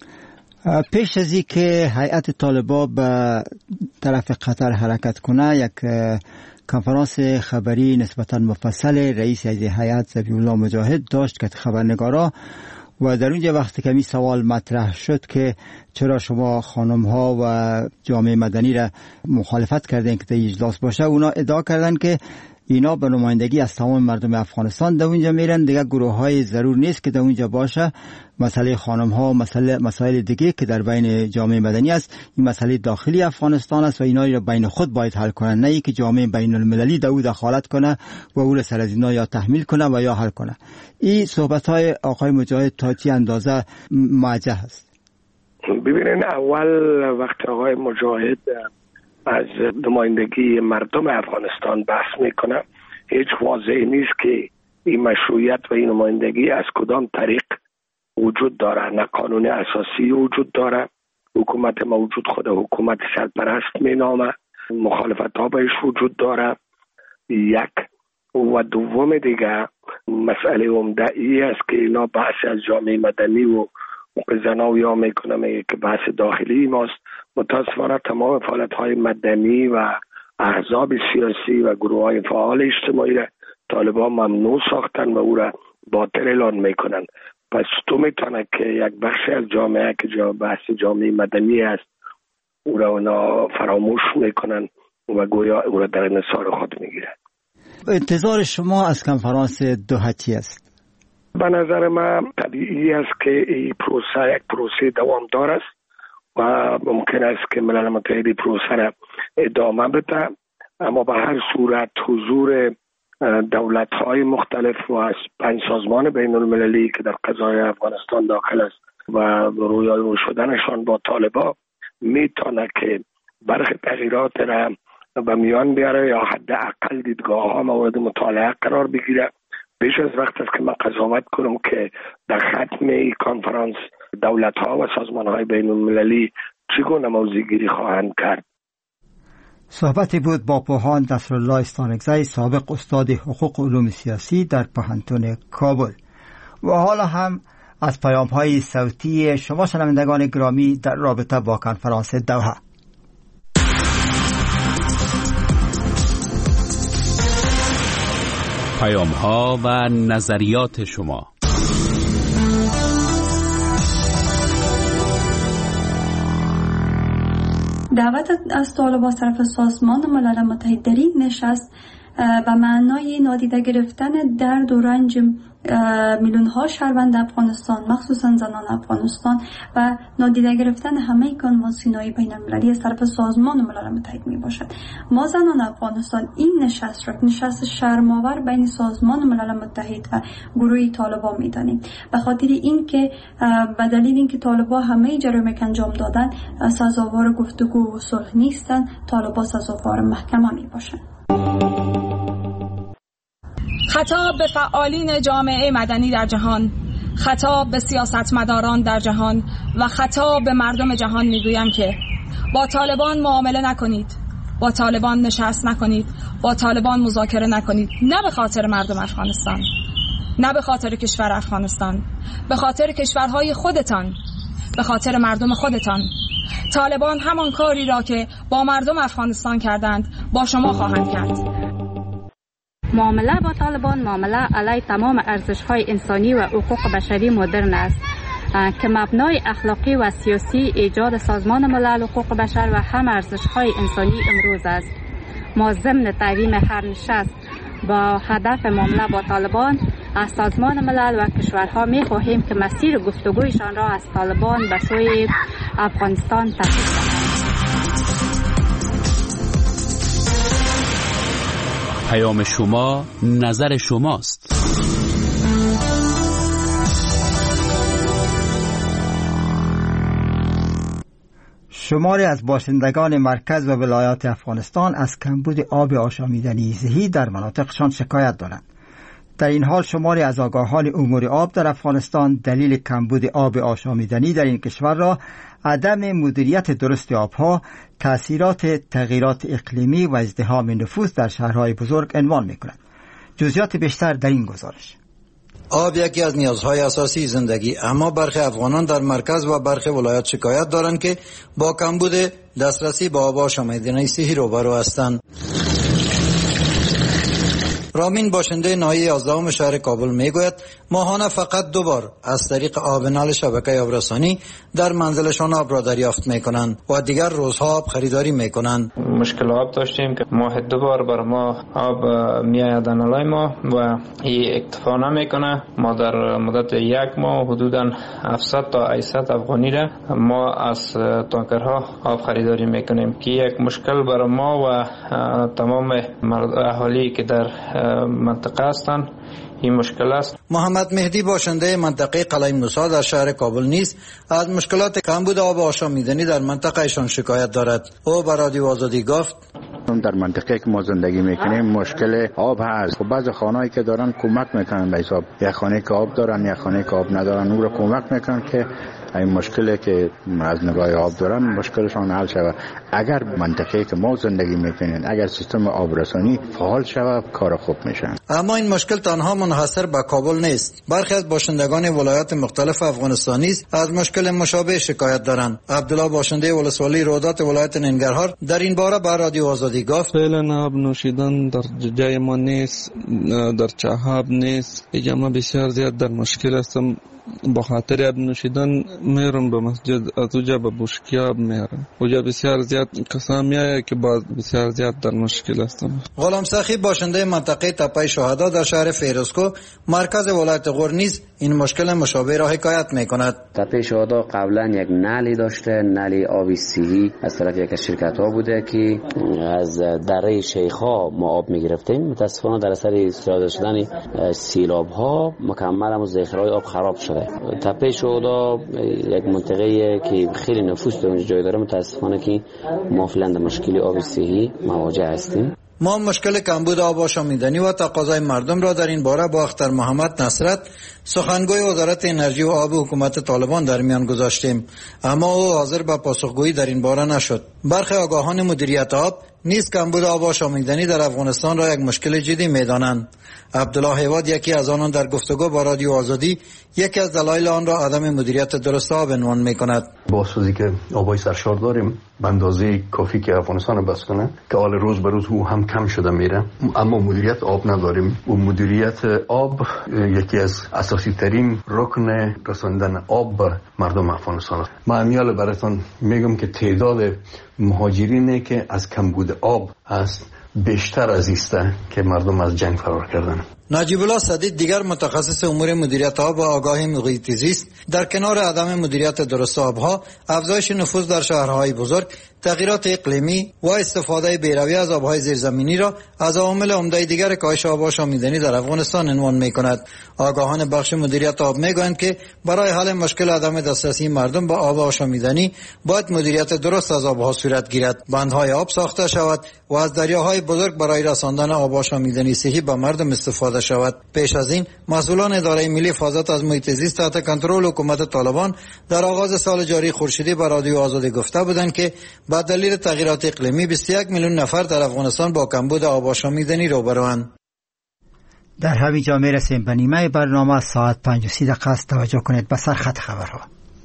Speaker 1: پیش از این که هیئت طالبان به طرف قطر حرکت کنه، یک کنفرانس خبری نسبتا مفصل رئیس از هیئت ذبیح الله مجاهد داشت که خبرنگارا و در اونجا وقتی که می سوال مطرح شد که چرا شما خانم ها و جامعه مدنی را مخالفت کردین که در اجلاس باشه، اونا ادعا کردن که اینا به نمایندگی از تمام مردم افغانستان در اونجا میرن، دیگه گروه های ضرور نیست که در اونجا باشه. مسئله خانم ها و مسئله مسائل دیگه که در بین جامعه مدنی است، این مسئله داخلی افغانستان است و اینا را بین خود باید حل کنن، نه اینکه جامعه بین المللی در او دخالت کنه و او را سر از اینا یا تحمیل کنه و یا حل کنه. این صحبت های آقای مجاهد تا چی اندازه موجه است؟
Speaker 7: ببینین، اول وقت آقای مجاهد از نمایندگی مردم افغانستان بحث میکنه، هیچ واضح نیست که این مشروعیت و این نمایندگی از کدام طریق وجود داره. نه قانون اساسی وجود داره، حکومت موجود خود حکومت سرپرست مینامه، مخالفت ها بهش وجود داره. یک و دوم دیگه مسئله عمده ای است که اینا بحث از جامعه مدنی و زناوی ها میکنه که بحث داخلی ماست. متاسفانه تمام فعالیت های مدنی و احزاب سیاسی و گروه های فعال اجتماعی را طالبان ممنوع ساختن و او را باطل اعلان میکنن. پس تو میتونه که یک بخش از جامعه که جا بحث جامعه مدنی است او را اونا فراموش میکنن و گویا او را در انحصار خود میگیرن.
Speaker 1: انتظار شما از کنفرانس دوحه چی است؟
Speaker 7: به نظر من طبیعی است که این پروسه یک پروسه دوامدار است و ممکن است که ملل متحد پروسه را ادامه بده، اما به هر صورت حضور دولت‌های مختلف و پنج سازمان بین المللی که در قضای افغانستان داخل است و رویارو شدنشان با طالبان میتونه که برخی تغییرات را به میان بیاره یا حداقل دیدگاه ها مورد مطالعه قرار بگیره. بیش از وقت است که من قضاوت کنم که در ختم این کنفرانس دولت ها و سازمان های بین المللی چگونه موضع‌گیری خواهند کرد.
Speaker 1: صحبتی بود با پوهان نصرالله استانکزی، سابق استاد حقوق علوم سیاسی در پوهنتون کابل. و حالا هم از پیام های صوتی شما شنوندگان گرامی در رابطه با کنفرانس دوحه.
Speaker 5: پیام ها و نظریات شما.
Speaker 8: دعوت از طالبان از طرف سازمان ملل متحد در این نشست به معنای نادیده گرفتن درد و رنج میلیون ها شهروند افغانستان، مخصوصا زنان افغانستان و نادیده گرفتن همه کنوانسیون‌های بین‌المللی از طرف سازمان ملل متحد می باشد. ما زنان افغانستان این نشست را نشست شرم‌آور بین سازمان ملل متحد و گروه طالبان می‌دانیم، به خاطر اینکه به دلیل اینکه طالبان همه جرایم که انجام دادن سزاوار گفتگو و صلح نیستند، طالبان سزاوار محکمه میباشند.
Speaker 9: خطاب به فعالین جامعه مدنی در جهان، خطاب به سیاستمداران در جهان و خطاب به مردم جهان میگویم که با طالبان معامله نکنید، با طالبان نشست نکنید، با طالبان مذاکره نکنید، نه به خاطر مردم افغانستان، نه به خاطر کشور افغانستان، به خاطر کشورهای خودتان، به خاطر مردم خودتان. طالبان همان کاری را که با مردم افغانستان کردند با شما خواهند کرد.
Speaker 10: معامله با طالبان معامله علیه تمام ارزش‌های انسانی و حقوق بشری مدرن است که مبنای اخلاقی و سیاسی ایجاد سازمان ملل حقوق بشر و هم ارزش‌های انسانی امروز است. ما ضمن تحریم هر نشست با هدف معامله با طالبان از سازمان ملل و کشورها می خواهیم که مسیر گفتگویشان را از طالبان به سوی افغانستان تغییر دهند.
Speaker 5: پیام شما، نظر شماست.
Speaker 1: شماری از باشندگان مرکز و ولایات افغانستان از کمبود آب آشامیدنی صحی در مناطقشان شکایت دارند. در این حال شماری از آگاهان امور آب در افغانستان دلیل کمبود آب آشامیدنی در این کشور را عدم مدیریت درست آبها، تأثیرات تغییرات اقلیمی و ازدحام نفوس در شهرهای بزرگ عنوان می‌کنند. جزئیات بیشتر در این گزارش.
Speaker 11: آب یکی از نیازهای اساسی زندگی، اما برخی افغانان در مرکز و برخی ولایات شکایت دارند که با کمبود دسترسی به آب آشامیدنی صحی روبرو هستند. رامین باشنده ناحیه یازدهم شهر کابل میگوید ماهانه فقط دو بار از طریق آب نل شبکه آبرسانی در منزلشان آب را دریافت میکنند و دیگر روزها آب خریداری میکنند.
Speaker 12: مشکل آب داشتیم که ماه دو بار بر ما آب میآید نلای ما و این اکتفا نمیکنه. ما در مدت یک ماه حدوداً هفتصد تا هشتصد افغانی را ما از تانکرها آب خریداری میکنیم که یک مشکل بر ما و تمام اهالی که در منطقه هستند این مشکل است.
Speaker 11: محمد مهدی باشنده منطقه قلعه موسی در شهر کابل نیز از مشکلات کمبود آب آشامیدنی در منطقه ایشان شکایت دارد. او به رادیو آزادی گفت
Speaker 13: در منطقه که ما زندگی میکنیم مشکل آب هست. خب بعضی خانه‌ای که دارن کمک میکنن به حساب یک خانه که آب دارن یک خانه که آب ندارن اون رو کمک میکنن که این مشکلی که از نگاه آب دارن مشکلشان حل شود. اگر منطقه‌ای که ما زندگی میکنیم اگر سیستم آبرسانی فعال شود کار خوب میشه.
Speaker 11: اما این مشکل تنها منحصر به کابل نیست. برخی از باشندگان ولایات مختلف افغانستانی از مشکل مشابه شکایت دارند. عبدالله باشنده ولسوالی رودات ولایت ننگرهار در این باره به رادیو آزادی گفت
Speaker 14: فعلا آب نوشیدن در جای ما نیست، در چهاب نیست. اینجا بسیار زیاد در مشکل هستم. با خاطر آب نوشیدن میرم به مسجد، از اونجا به بشکیاب میرم. اونجا بسیار زیاد کسان میآید که با بسیار زیاد در مشکل هستم.
Speaker 11: غلام سخی باشنده منطقه تپه شهدا در شهر فیروزکو مرکز ولایت غور نیز این مشکل مشابه را حکایت میکند.
Speaker 15: تپه شهدا قبلا یک نلی داشته، نلی آبی صحی از طرف یک از شرکت ها بوده که از دره شیخ ها ما آب میگرفتیم. متاسفانه در اثر استفاده شدن سیلاب ها مکمل هم ذخیره آب خراب شده. تپه شهدا یک منطقه که خیلی نفوس در اونجا جای داره. متاسفانه که ما فعلا در مشکل آب صحی مواجه هستیم.
Speaker 11: ما مشکل کمبود آب آشامیدنی و تقاضای مردم را در این باره با اختر محمد نصرت سخنگوی وزارت انرژی و آب حکومت طالبان در میان گذاشتیم، اما او حاضر به پاسخگویی در این باره نشد. برخی آگاهان مدیریت آب نیز کمبود آب آشامیدنی در افغانستان را یک مشکل جدی می‌دانند. عبدالله حیواد یکی از آنان در گفتگو با رادیو آزادی یکی از دلایل آن را عدم مدیریت درست آب عنوان می‌کند.
Speaker 16: با سوزی که آبای سرشار داریم به اندازه کافی که افغانستان بس کنه که حال روز به روز او هم کم شده میره، اما مدیریت آب نداریم. و مدیریت آب یکی از اساسی ترین رکن رساندن آب به مردم افغانستان است. من امیال براتون میگم که تعداد مهاجرینی که از کمبود آب است بیشتر از ایسته که مردم از جنگ فرار کردن.
Speaker 11: نجیب الله سدید دیگر متخصص امور مدیریت آب و آگاهی محیط زیست در کنار عدم مدیریت درست آبها، افزایش نفوذ در شهرهای بزرگ، تغییرات اقلیمی و استفاده بی‌رویه از آبهای زیرزمینی را از عوامل عمده دیگر کاهش آب آشامیدنی در افغانستان عنوان می‌کند. آگاهان بخش مدیریت آب می‌گویند که برای حل مشکل عدم دسترسی مردم به آب آشامیدنی باید مدیریت درست از آبها صورت گیرد، بندهای آب ساخته شود و از دریاهای بزرگ برای رساندن آب آشامیدنی صحی به مردم استفاده شود. پیش از این مسئولان اداره ملی حفاظت از محیط زیست تحت کنترل حکومت طالبان در آغاز سال جاری خورشیدی به رادیو آزادی گفته بودند که با دلیل تغییرات اقلیمی بیست و یک میلیون نفر در افغانستان با کمبود آب آشامیدنی روبروند.
Speaker 1: در همین جا میرسیم به نیمه برنامه. ساعت پنج و سی دقیقه است. توجه کنید به سرخط خبرها.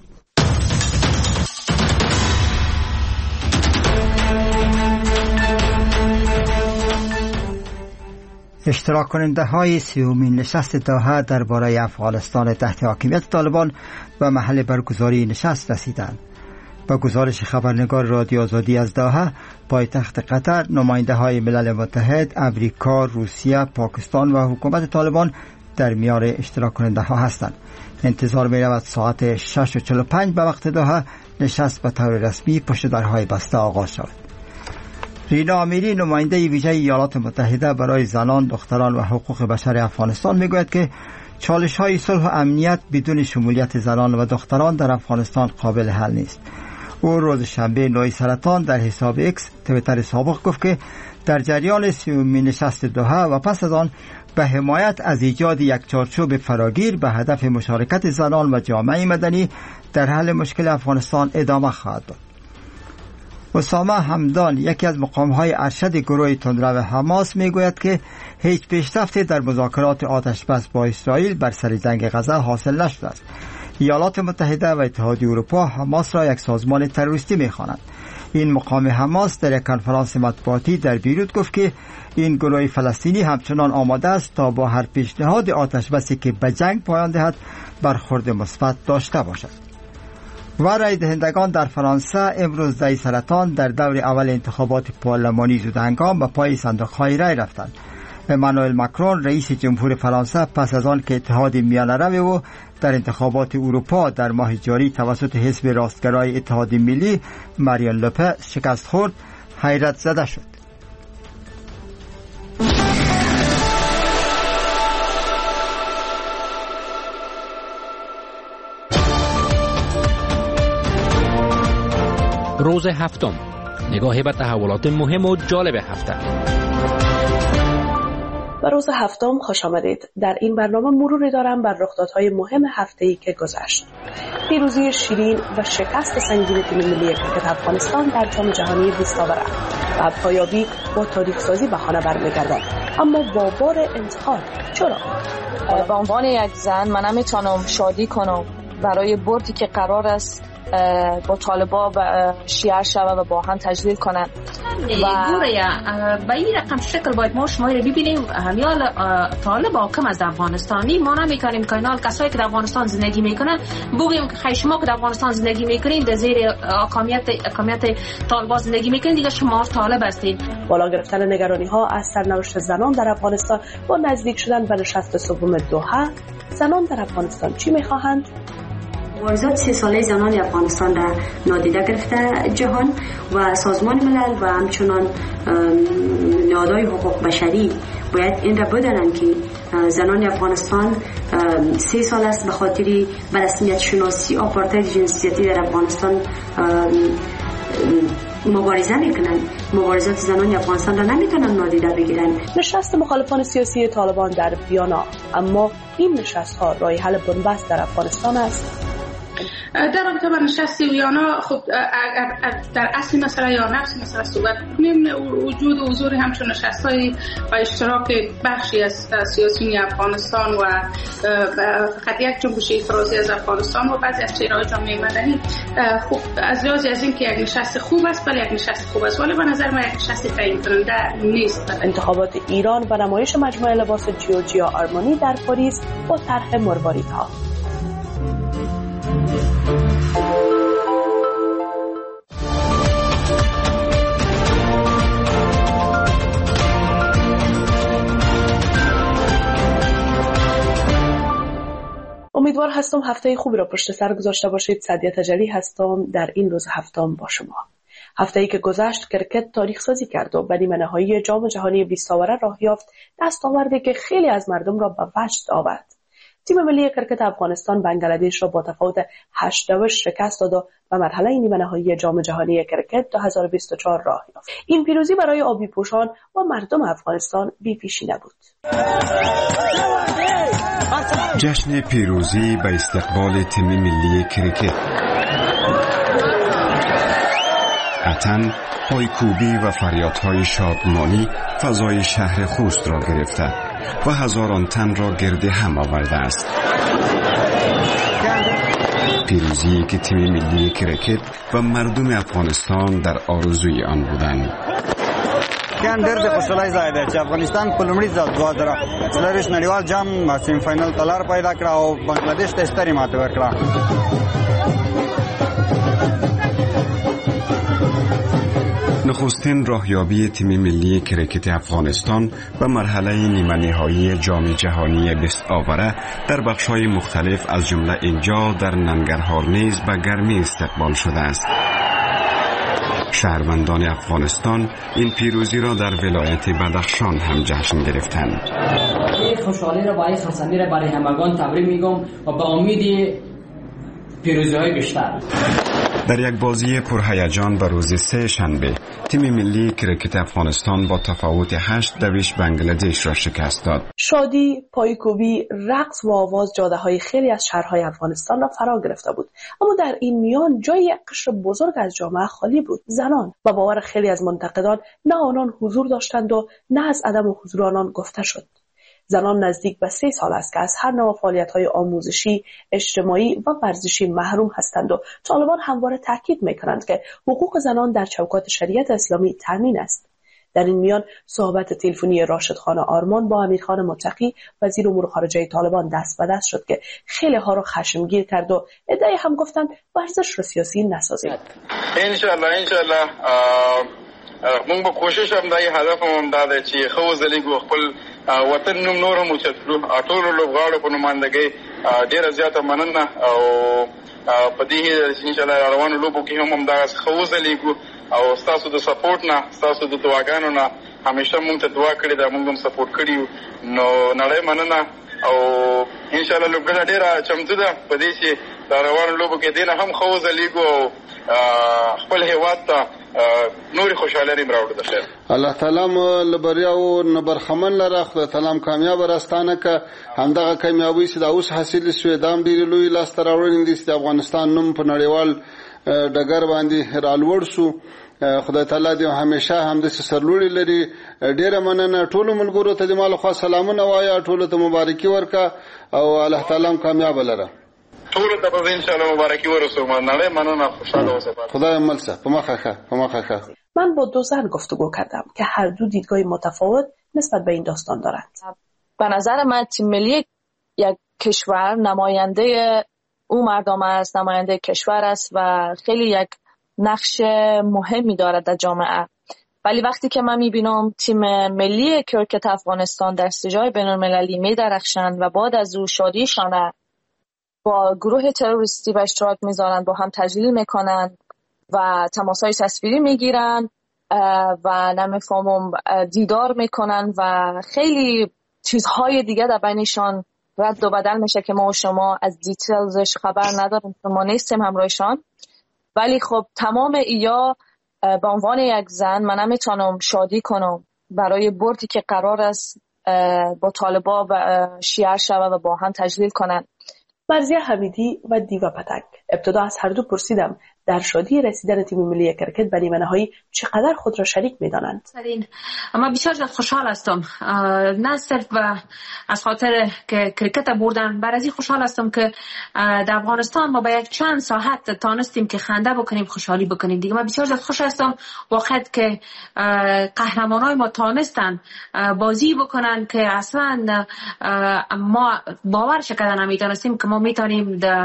Speaker 1: اشتراک کننده های سیومین نشست دوحه درباره افغانستان تحت حاکمیت طالبان به محل برگزاری نشست رسیدند. با گزارش خبرنگار رادیو آزادی از دوحه، پایتخت قطر، نماینده های ملل متحد، امریکا، روسیه، پاکستان و حکومت طالبان در میان اشتراک کننده ها هستند. انتظار می رود ساعت شش و چهل و پنج به وقت دوحه نشست به طور رسمی پشت درهای بسته آغاز شود. رینا امیری، نماینده ویژه ایالات متحده برای زنان، دختران و حقوق بشر افغانستان، میگوید که چالش های صلح و امنیت بدون شمولیت زنان و دختران در افغانستان قابل حل نیست. او روز شنبه نوع سرطان در حساب اکس تویتر سابق گفت که در جریان سیومین نشست دوحه و پس از آن به حمایت از ایجاد یک چارچوب فراگیر به هدف مشارکت زنان و جامعه مدنی در حل مشکل افغانستان ادامه خواهد داد. اسامه همدان، یکی از مقام‌های ارشد گروه تندرو حماس، میگوید که هیچ پیشرفتی در مذاکرات آتشبس با اسرائیل بر سر جنگ غزه حاصل نشده است. ایالات متحده و اتحادیه اروپا حماس را یک سازمان تروریستی می‌خوانند. این مقام حماس در یک کنفرانس مطبوعاتی در بیروت گفت که این گروه فلسطینی همچنان آماده است تا با هر پیشنهاد آتشبسی که به جنگ پایان دهد برخورد مثبت داشته باشد. و رای دهندگان در فرانسه امروز در سرطان در دور اول انتخابات پارلمانی زودهنگام به پای صندوق‌های رای رفتند. امانوئل ماکرون، رئیس جمهور فرانسه، پس از آن که اتحاد میانه روی و در انتخابات اروپا در ماه جاری توسط حزب راستگرای اتحاد ملی مارین لوپن شکست خورد، حیرت زده شد.
Speaker 5: روز هفتم، نگاهی به تحولات مهم و جالب هفته.
Speaker 17: و روز هفتم خوش آمدید. در این برنامه مروری دارم بر رخدادهای مهم هفته‌ای که گذشت. پیروزی شیرین و شکست سنگین تیم ملی کرکت افغانستان در جام جهانی بیست آوره و پایابی با تاریخ سازی به خانه برمیگردد، اما با بار انتقاد. چرا؟
Speaker 18: به عنوان یک زن من نمیتونم شادی کنم برای بردی که قرار است با طالبا شیعه شوه و با هم تجلیل کنن.
Speaker 19: و گوره به این رقم شکل باید ما شما رو ببینیم. همیال طالب حاکم از افغانستانی ما نمیکنیم که اینال کسایی که در افغانستان زندگی میکنن بگیم که خیلی شما که در افغانستان زندگی میکنین در زیر حاکمیت حاکمیت طالبا زندگی میکنین، دیگه شما طالب هستین.
Speaker 17: بالا گرفتن نگرانی ها از سرنوشت زنان در افغانستان با نزدیک شدن به نشست سوم دوحه، زنان در افغانستان چی میخواهند؟
Speaker 20: مبارزات سی ساله زنان افغانستان را نادیده گرفته جهان و سازمان ملل و همچنان نهادهای حقوق بشری باید این را بدانند که زنان افغانستان سی سال است به خاطر به رسمیت شناسی آپارتاید جنسیتی در افغانستان مبارزه میکنن. مبارزات زنان افغانستان را نمیتونن نادیده بگیرن.
Speaker 17: نشست مخالفان سیاسی طالبان در ویانا، اما این نشست ها راه حل بنبست در افغانستان است.
Speaker 21: در رابطه با نشست ویانا، خب در اصل مسئله یا نفس مسئله صحبت کنیم، وجود و حضور همچون نشست‌های و اشتراک بخشی از سیاسیون افغانستان و فقط یک جنبش اعتراضی از افغانستان و بعضی از چهره‌های جامعه مدنی، خب از لحاظ از این که یک نشست خوب است، ولی یک نشست خوب است، ولی به نظر من یک نشست تعیین کننده نیست.
Speaker 17: انتخابات ایران و نمایش مجموعه لباس جورجیا آرمانی در پاریس با طرح مرواریدها. امیدوار هستم هفته خوبی را پشت سر گذاشته باشید. سعدیه تجلی هستم در این روز هفتم با شما. هفته‌ای که گذشت کرکت تاریخ سازی کرد و به نیمه نهایی جام جهانی بیست آوره راه یافت، دستاوردی که خیلی از مردم را به وجد آورد. تیم ملی کرکت افغانستان بنگلادش را با تفاوت هشت دو شکست داد و به مرحله نیمه نهایی جام جهانی کرکت دو هزار و بیست و چهار راه یافت. این پیروزی برای آبی پوشان و مردم افغانستان بی پیشی نبود.
Speaker 3: جشن پیروزی به استقبال تیم ملی کرکت. عطن، پایکوبی و فریادهای شادمانی فضای شهر خوست را گرفته و هزاران تن را گرد هم آورده است. پیروزی که تیم ملی کرکت و مردم افغانستان در آرزوی آن بودند.
Speaker 22: ګان ډېر د خوشحالۍ ځای دی چې افغانستان په لومړي ځل دوه زره څلرویشت نړیوال جام سیمی فاینل ته لار پیدا کړه او بنگلادیش ته سترې ماتې ورکړه.
Speaker 3: نخستین راهیابی تیم ملی کرکت افغانستان به مرحله نیمه نهایی جام جهانی بیست آوره در بخش‌های مختلف از جمله اینجا در ننگرهار نیز به گرمی استقبال شده است. شهروندان افغانستان این پیروزی را در ولایت بدخشان هم جشن گرفتند.
Speaker 23: این خوشحالی را با این خسمی را برای همگان تبریک میگم و با امید پیروزی‌های بیشتر.
Speaker 3: در یک بازی پرهیجان به روز سه شنبه تیم ملی کرکت افغانستان با تفاوت هشت دویش بنگلادش را شکست داد.
Speaker 17: شادی، پایکوبی، رقص و آواز جاده‌های خیلی از شهرهای افغانستان را فرا گرفته بود، اما در این میان جای یک قشر بزرگ از جامعه خالی بود. زنان. با باور خیلی از منتقدان نه آنان حضور داشتند و نه از عدم حضور آنان گفته شد. زنان نزدیک به سه سال است که از هر نوع فعالیت‌های آموزشی، اجتماعی و ورزشی محروم هستند و طالبان همواره تاکید می‌کنند که حقوق زنان در چوکات شریعت اسلامی تامین است. در این میان صحبت تلفنی راشد خان آرمان با امیرخان متقی وزیر امور خارجه طالبان دست به دست شد که خیلی ها رو خشمگین کرد و ادعای هم گفتند ورزش رو سیاسی نسازید.
Speaker 24: ان شاء الله ان شاء الله موږ به کوشش هم دای هدف هم دا دی چې خو زلیګو خپل وطن نوم نور هم اوچت کړو. ټولو لوبغاړو په نمائندګۍ ډېره زیاته مننه او په دې ان شاء الله روانو لوبو کې هم همدغسې خو زلیګو او ستاسو د سپورټ نه ستاسو د دعاګانو نه همیشه موږ ته دعا کړې ده، موږ هم سپورټ کړي یو. نو نړۍ مننه او ان شاء الله لوبډله ډېره چمتو ده په دې چې د روانو لوبو کې دې نه هم خو زلیګو او خپل هیواد ته نوري خوشاله ریم راوړو ده. خیر
Speaker 25: الله تعالی مو لبریاو نبرخمن لره، خدای تعالی کامیاب راستانه که همدغه کامیابی چې دا اوس حاصل شوې دام ډېر لوی لاس ته راوړل دي چې افغانستان نوم په نړیوال ډګر باندې رالوړ شو. خدای تعالی دې همیشه هم د سرلوړي لري. ډېر مننه ټولو ملګرو ته د مال خو سلامونه وایا، ټولو ته مبارکي ورکا او الله تعالی کامیاب لره.
Speaker 24: ټول ته په ان شاء الله مبارکي ورسو. مننه مننه خوشاله اوسه.
Speaker 25: خدای ملسه په مخه ښه په مخه ښه.
Speaker 17: من با دو زن گفتگو کردم که هر دو دیدگاه متفاوت نسبت به این داستان دارند.
Speaker 18: به نظر من تیم ملی یک کشور نماینده او مردم است، نماینده کشور است و خیلی یک نقش مهمی دارد در جامعه. ولی وقتی که من میبینم تیم ملی کرکت افغانستان در سجای بین‌المللی میدرخشند و بعد از او شادیشان با گروه تروریستی به اشتراک میذارن، با هم تجلیل میکنن و تماسای تصویری میگیرن و نمیفهمم دیدار میکنن و خیلی چیزهای دیگه در بینشان رد و بدل میشه که ما و شما از دیتیلزش خبر نداریم، ما نیستیم همراهشان. ولی خب تمام ایا به عنوان یک زن من نمیتونم شادی کنم برای بردی که قرار است با طالبا شیعه شود و با هم تجلیل کنن.
Speaker 17: مرزیه حمیدی و دیوا پتک. ابتدا از هر دو پرسیدم در شادی رسیدن تیم ملی کرکت به نیمه نهایی چقدر خود را شریک می‌دانند.
Speaker 19: اما بسیار خوشحال هستم، نه صرف از خاطر که کرکت بردن، بر از این خوشحال هستم که در افغانستان ما با یک چند ساعت تانستیم که خنده بکنیم، خوشحالی بکنیم دیگه. من بسیار خوش هستم واقعا که قهرمانای ما تانستن بازی بکنن که اصلا ما باورش کردن نمی‌تونستیم که ما میتونیم در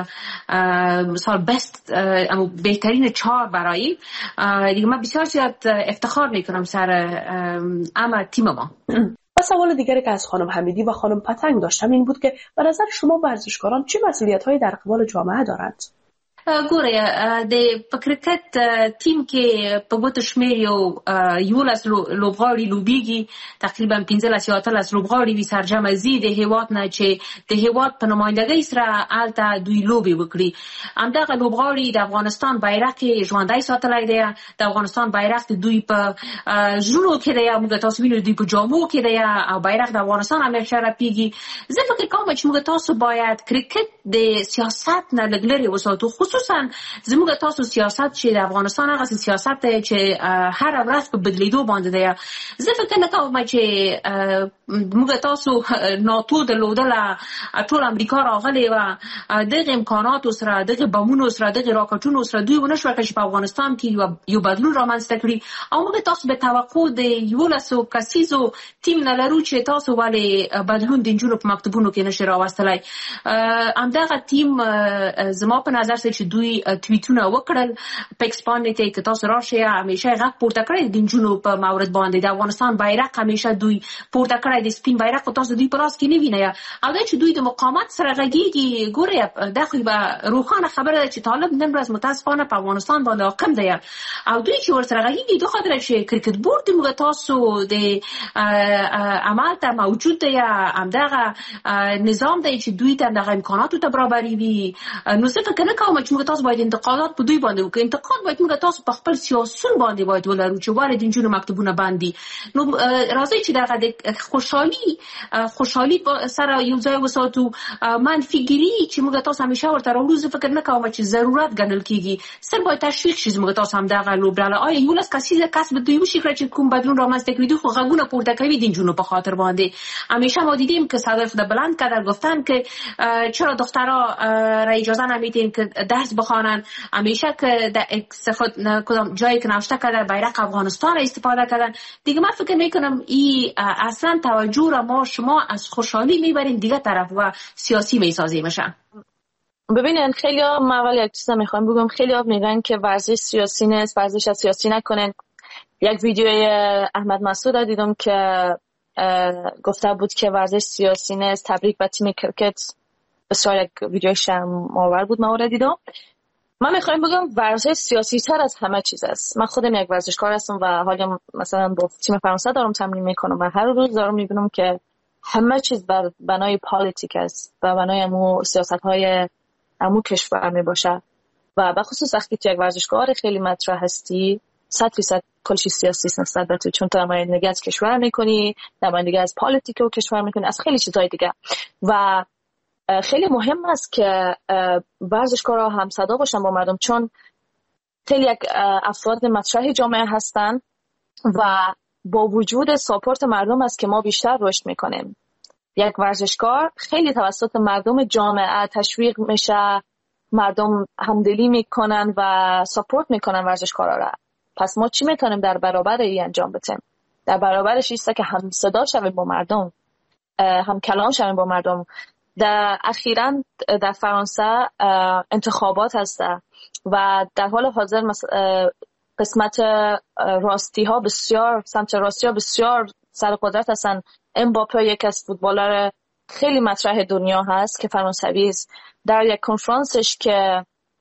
Speaker 19: مثلا بست بهترین چهار برای دیگه. من بسیار زیاد افتخار میکنم سر اما تیم ما.
Speaker 17: و سوال دیگری که از خانم حمیدی و خانم پتنگ داشتم این بود که به نظر شما ورزشکاران چه مسئولیت‌هایی در قبال جامعه دارند؟
Speaker 19: ګوره د په کرکټ ټیم کې په ګوتو شمېر یو یولس لوبغاړي لوبېږي، تقریبا پنځلس یا اتلس لوبغاړي وي سرجمه ځي د هېواد نه چې د هېواد په نمایندګۍ سره هلته دوی لوبې وکړي. همدغه لوبغاړي د افغانستان بیرغ یې ژوندی ساتلی دی، د افغانستان بیرغ د دوی په زړونو کې دی، موږ تاسو وینو دوی په جامو کې دی او بیرغ د افغانستان همیشه رپېږي. زه فکر کوم چې موږ تاسو باید کرکټ د سیاست نه لږ لرې وساتو، خصوصا زموږ تاسو سیاست چې د افغانستان هغه سیاست دی چې هر ورځ په بدلیدو باندې دی. زه فکر نه کوم چې موږ تاسو ناتو درلودله، ټول امریکا راغلې وه، دغه امکاناتو سره، دغه بمونو سره، دغه راکټونو سره دوی ونه شوه چې په افغانستان کې یو بدلون رامنځته کړي. او موږ تاسو به توقع د یولسو کسیزو ټیم نه لرو چې تاسو ولې بدلون د نجونو په مکتبونو کې نشي راوستلی. همدغه ټیم زما په نظر چې دوی توییتونه وکړل په ایکس باندې چې تاسو راشئ، همیشه غږ پورته کړی د نجونو په مورد باندې، د افغانستان بیرغ همیشه دوی پورته کړی، د سپین بیرغ خو تاسو دوی په لاس کې نه وینئ. او دا چې دوی د مقاومت سره غږیږي، ګورئ دا خو به روښانه خبره ده چې طالب نن ورځ متاسفانه په افغانستان باندې حاکم دی. او دوی چې ورسره غږیږي دو خاطره چې کرکټ بورډ د موږ تاسو د عمل ته موجود دی، همدغه نظام دی چې دوی ته همدغه امکاناتو ته برابري وي. نو زه فکر نه کوم چې موږ تاسو باید انتقادات په دوی باندې وکړو. انتقاد باید موږ تاسو په خپل سیاسون باندې باید ولرو چې ولې د نجونو مکتبونه بند دي. نو راځئ چې دغه د خوشحالي خوشحالي سره یو ځای وساتو. منفیګري چې موږ تاسو همیشه ورته راوړو زه فکر نه کوم چې ضرورت ګڼل کېږي. سر باید تشویق شي موږ تاسو همدغه لوبډله. آیا یولس کسیزه کس به دوی وشي کړی چې کوم بدلون رامنځته کړي؟ دوی خو غږونه پورته کوي د نجونو په خاطر باندې. همیشه ما دیدیم که صدای خود بلند کردن گفتن که چرا دخترها را اجازه نمیدین که درس بخوانن، همیشه که در کدام جایی که نوشته کردن بیرق افغانستان را استفاده کردن. دیگه من فکر میکنم این اصلا توجه را ما شما از خوشحالی میبرین دیگه طرف و سیاسی میسازیمشن.
Speaker 18: ببینین خیلی ها، من اول یک چیز میخوام بگم، خیلی ها میگن که ورزش سیاسی نیست، ورزش سیاسی نکنن. یک ویدیوی احمد مسعود دیدم که گفته بود که ورزش سیاسی نیست، تبریک به تیم کرکت. بسیار یک ویدیو شرم‌آور بود، من اون دیدم. من میخوایم بگم ورزش سیاسی تر از همه چیز است. من خودم یک ورزشکار هستم و حالا مثلا با تیم فرانسه دارم تمرین میکنم و هر روز دارم میبینم که همه چیز بر بنای پالیتیک است و بنای امو سیاست های امو کشور میباشه. و به خصوص وقتی تو یک ورزشکار خیلی مطرح هستی، صد فیصد کلش سیاسی است نسبت به تو، چون تو نمایندگی از کشور میکنی، نمایندگی از پالیتیک و کشور میکنی، از خیلی چیزهای دیگه. و خیلی مهم است که ورزشکارها هم صدا باشن با مردم، چون خیلی یک افراد مطرح جامعه هستن و با وجود ساپورت مردم است که ما بیشتر رشد میکنیم. یک ورزشکار خیلی توسط مردم جامعه تشویق میشه، مردم همدلی میکنن و ساپورت میکنن ورزشکارا را. پس ما چی میتونیم در برابر این انجام بدیم؟ در برابرش ایسته که هم صدا شویم با مردم، هم کلام شویم با مردم. در اخیراً در فرانسه انتخابات هست و در حال حاضر قسمت راستی ها بسیار، سمت راستی ها بسیار سر قدرت هستن. امباپه یک از فوتبالر خیلی مطرح دنیا هست که فرانسوی است. در یک کنفرانسش که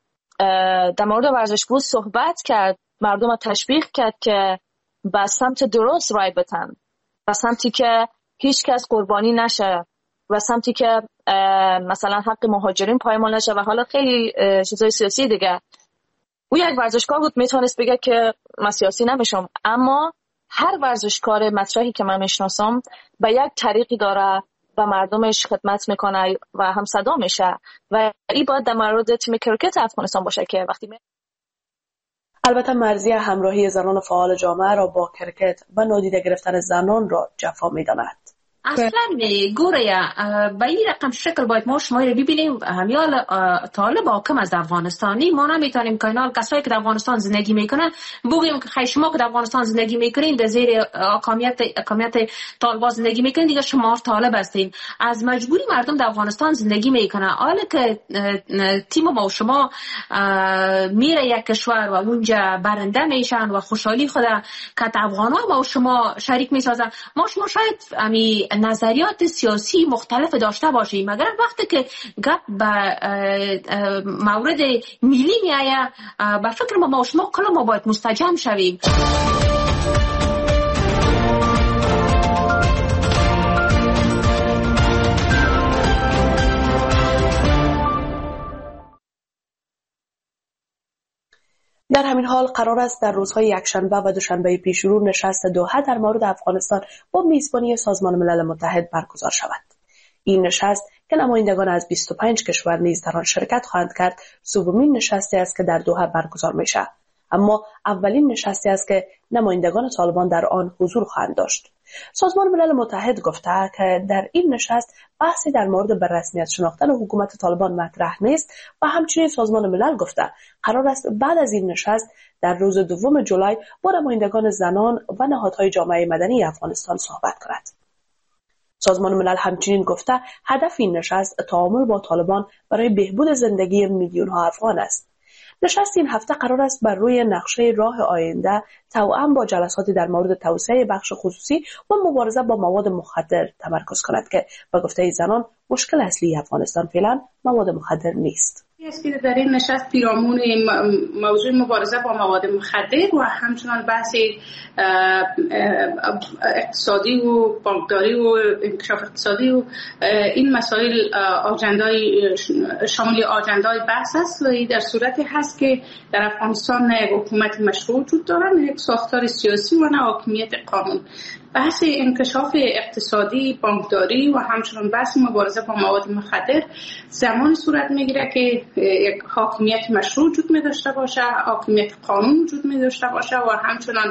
Speaker 18: در مورد ورزش بود صحبت کرد، مردم را تشویق کرد که به سمت درست رای بدن، به سمتی که هیچ کس قربانی نشه و سمتی که مثلا حق مهاجرین پایمال نشه و حالا خیلی چیزای سیاسی دیگه. او یک ورزشکار بود، میتونست بگه که من سیاسی نمیشم، اما هر ورزشکار مطرحی که من میشناسم به یک طریقی داره و مردمش خدمت میکنه و هم صدا میشه و این باید در مورد تیم کرکت افغانستان باشه که وقتی می...
Speaker 17: البته مرضیه همراهی زنان فعال جامعه را با کرکت و نادیده گرفتن زنان را جفا میداند.
Speaker 19: اصلا گوره به این رقم شکل باید ما شما رو ببینیم همیال طالب حاکم از افغانستانی ما نمیتونیم که اینال کسایی که در افغانستان زندگی میکنن بگیم که خیلی شما که در افغانستان زندگی میکنین در زیر حاکمیت حاکمیت طالبان زندگی میکنین دیگه شما طالب هستین. از مجبوری مردم در افغانستان زندگی میکنن. حالا که تیم ما و شما میره یک کشور و اونجا برنده میشن و خوشحالی خود که افغانا ما و شما شریک میسازن، ما شما شاید امی نظریات سیاسی مختلف داشته باشیم، مگر وقتی که گپ به مورد ملی میایه به فکر ما ما و شما کلا ما باید مستجم شویم.
Speaker 17: در همین حال قرار است در روزهای یکشنبه و دوشنبه پیشرو نشست دوحه در مورد افغانستان با میزبانی سازمان ملل متحد برگزار شود. این نشست که نمایندگان از بیست و پنج کشور نیز در آن شرکت خواهند کرد، سومین نشستی است که در دوحه برگزار می‌شود، اما اولین نشستی است که نمایندگان طالبان در آن حضور خواهند داشت. سازمان ملل متحد گفته که در این نشست بحثی در مورد به رسمیت شناختن حکومت طالبان مطرح نیست و همچنین سازمان ملل گفته قرار است بعد از این نشست در روز دوم جولای با نمایندگان زنان و نهادهای جامعه مدنی افغانستان صحبت کند. سازمان ملل همچنین گفته هدف این نشست تعامل با طالبان برای بهبود زندگی میلیون ها افغان است. نشست این هفته قرار است بر روی نقشه راه آینده توأم با جلساتی در مورد توسعه بخش خصوصی و مبارزه با مواد مخدر تمرکز کند که به گفته زنان مشکل اصلی افغانستان فعلا مواد مخدر نیست.
Speaker 21: اسکی در این نشست پیرامون موضوع مبارزه با مواد مخدر و همچنان بحث اقتصادی و بانکداری و انکشاف اقتصادی و این مسائل آجندای شامل آجندای بحث است و در صورتی هست که در افغانستان نه یک حکومت مشروع وجود دارد، نه یک ساختار سیاسی و نه حاکمیت قانون. بحث انکشاف اقتصادی، بانکداری و همچنین بحث مبارزه با مواد مخدر زمان صورت میگیره که یک حاکمیت مشروع وجود می داشته باشه، حاکمیت قانون وجود می داشته باشه و همچنان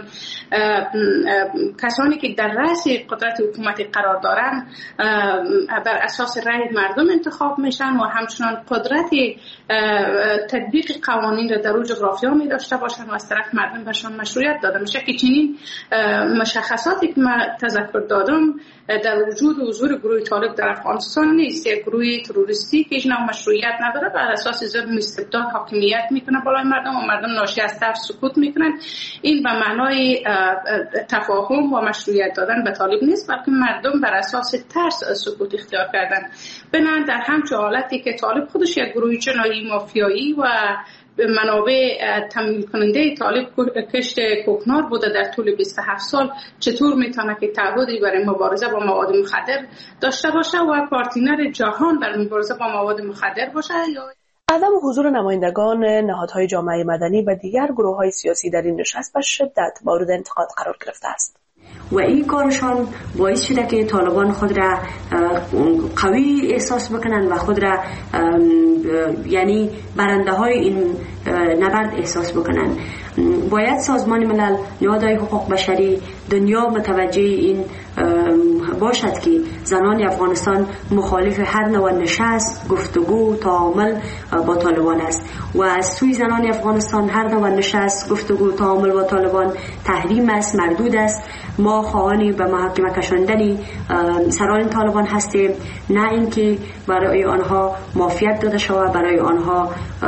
Speaker 21: کسانی که در رأس قدرت حکومتی قرار دارن بر اساس رأی مردم انتخاب میشن و همچنان قدرت تطبیق قوانین را در اون جغرافیا می داشته باشن و از طرف مردم برشان مشروعیت داده میشه که چنین مشخصاتی که من تذکر دادم در وجود و حضور گروه طالب در افغانستان نیست. یک گروه تروریستی که هیچ نوع مشروعیت نداره، بر اساس ظلم و استبداد حاکمیت میکنه بالای مردم و مردم ناشی از ترس سکوت میکنن. این به معنای تفاهم و مشروعیت دادن به طالب نیست، بلکه مردم بر اساس ترس سکوت اختیار کردن. بنابراین در همچون حالتی که طالب خودش یک گروه جنایی مافیایی و به منابع تمویل کننده طالب کشت کوکنار بوده در طول بیست و هفت سال، چطور میتونه که تعهدی برای مبارزه با مواد مخدر داشته باشه و پارتنر جهان برای مبارزه با مواد مخدر باشه؟
Speaker 17: عدم حضور نمایندگان نهادهای جامعه مدنی و دیگر گروه‌های سیاسی در این نشست به شدت مورد انتقاد قرار گرفته است.
Speaker 20: و این کارشان باعث شده که طالبان خود را قوی احساس بکنن و خود را یعنی برنده های این نبرد احساس بکنن. باید سازمان ملل، نهادهای حقوق بشری، دنیا متوجه این باشد که زنان افغانستان مخالف هر نوع نشست، گفتگو، تعامل با طالبان است و از سوی زنان افغانستان هر نوع نشست، گفتگو، تعامل با طالبان تحریم است، مردود است. ما خواهان به محاکمه کشاندن سران طالبان هستیم، نه اینکه برای آنها معافیت داده شود، برای آنها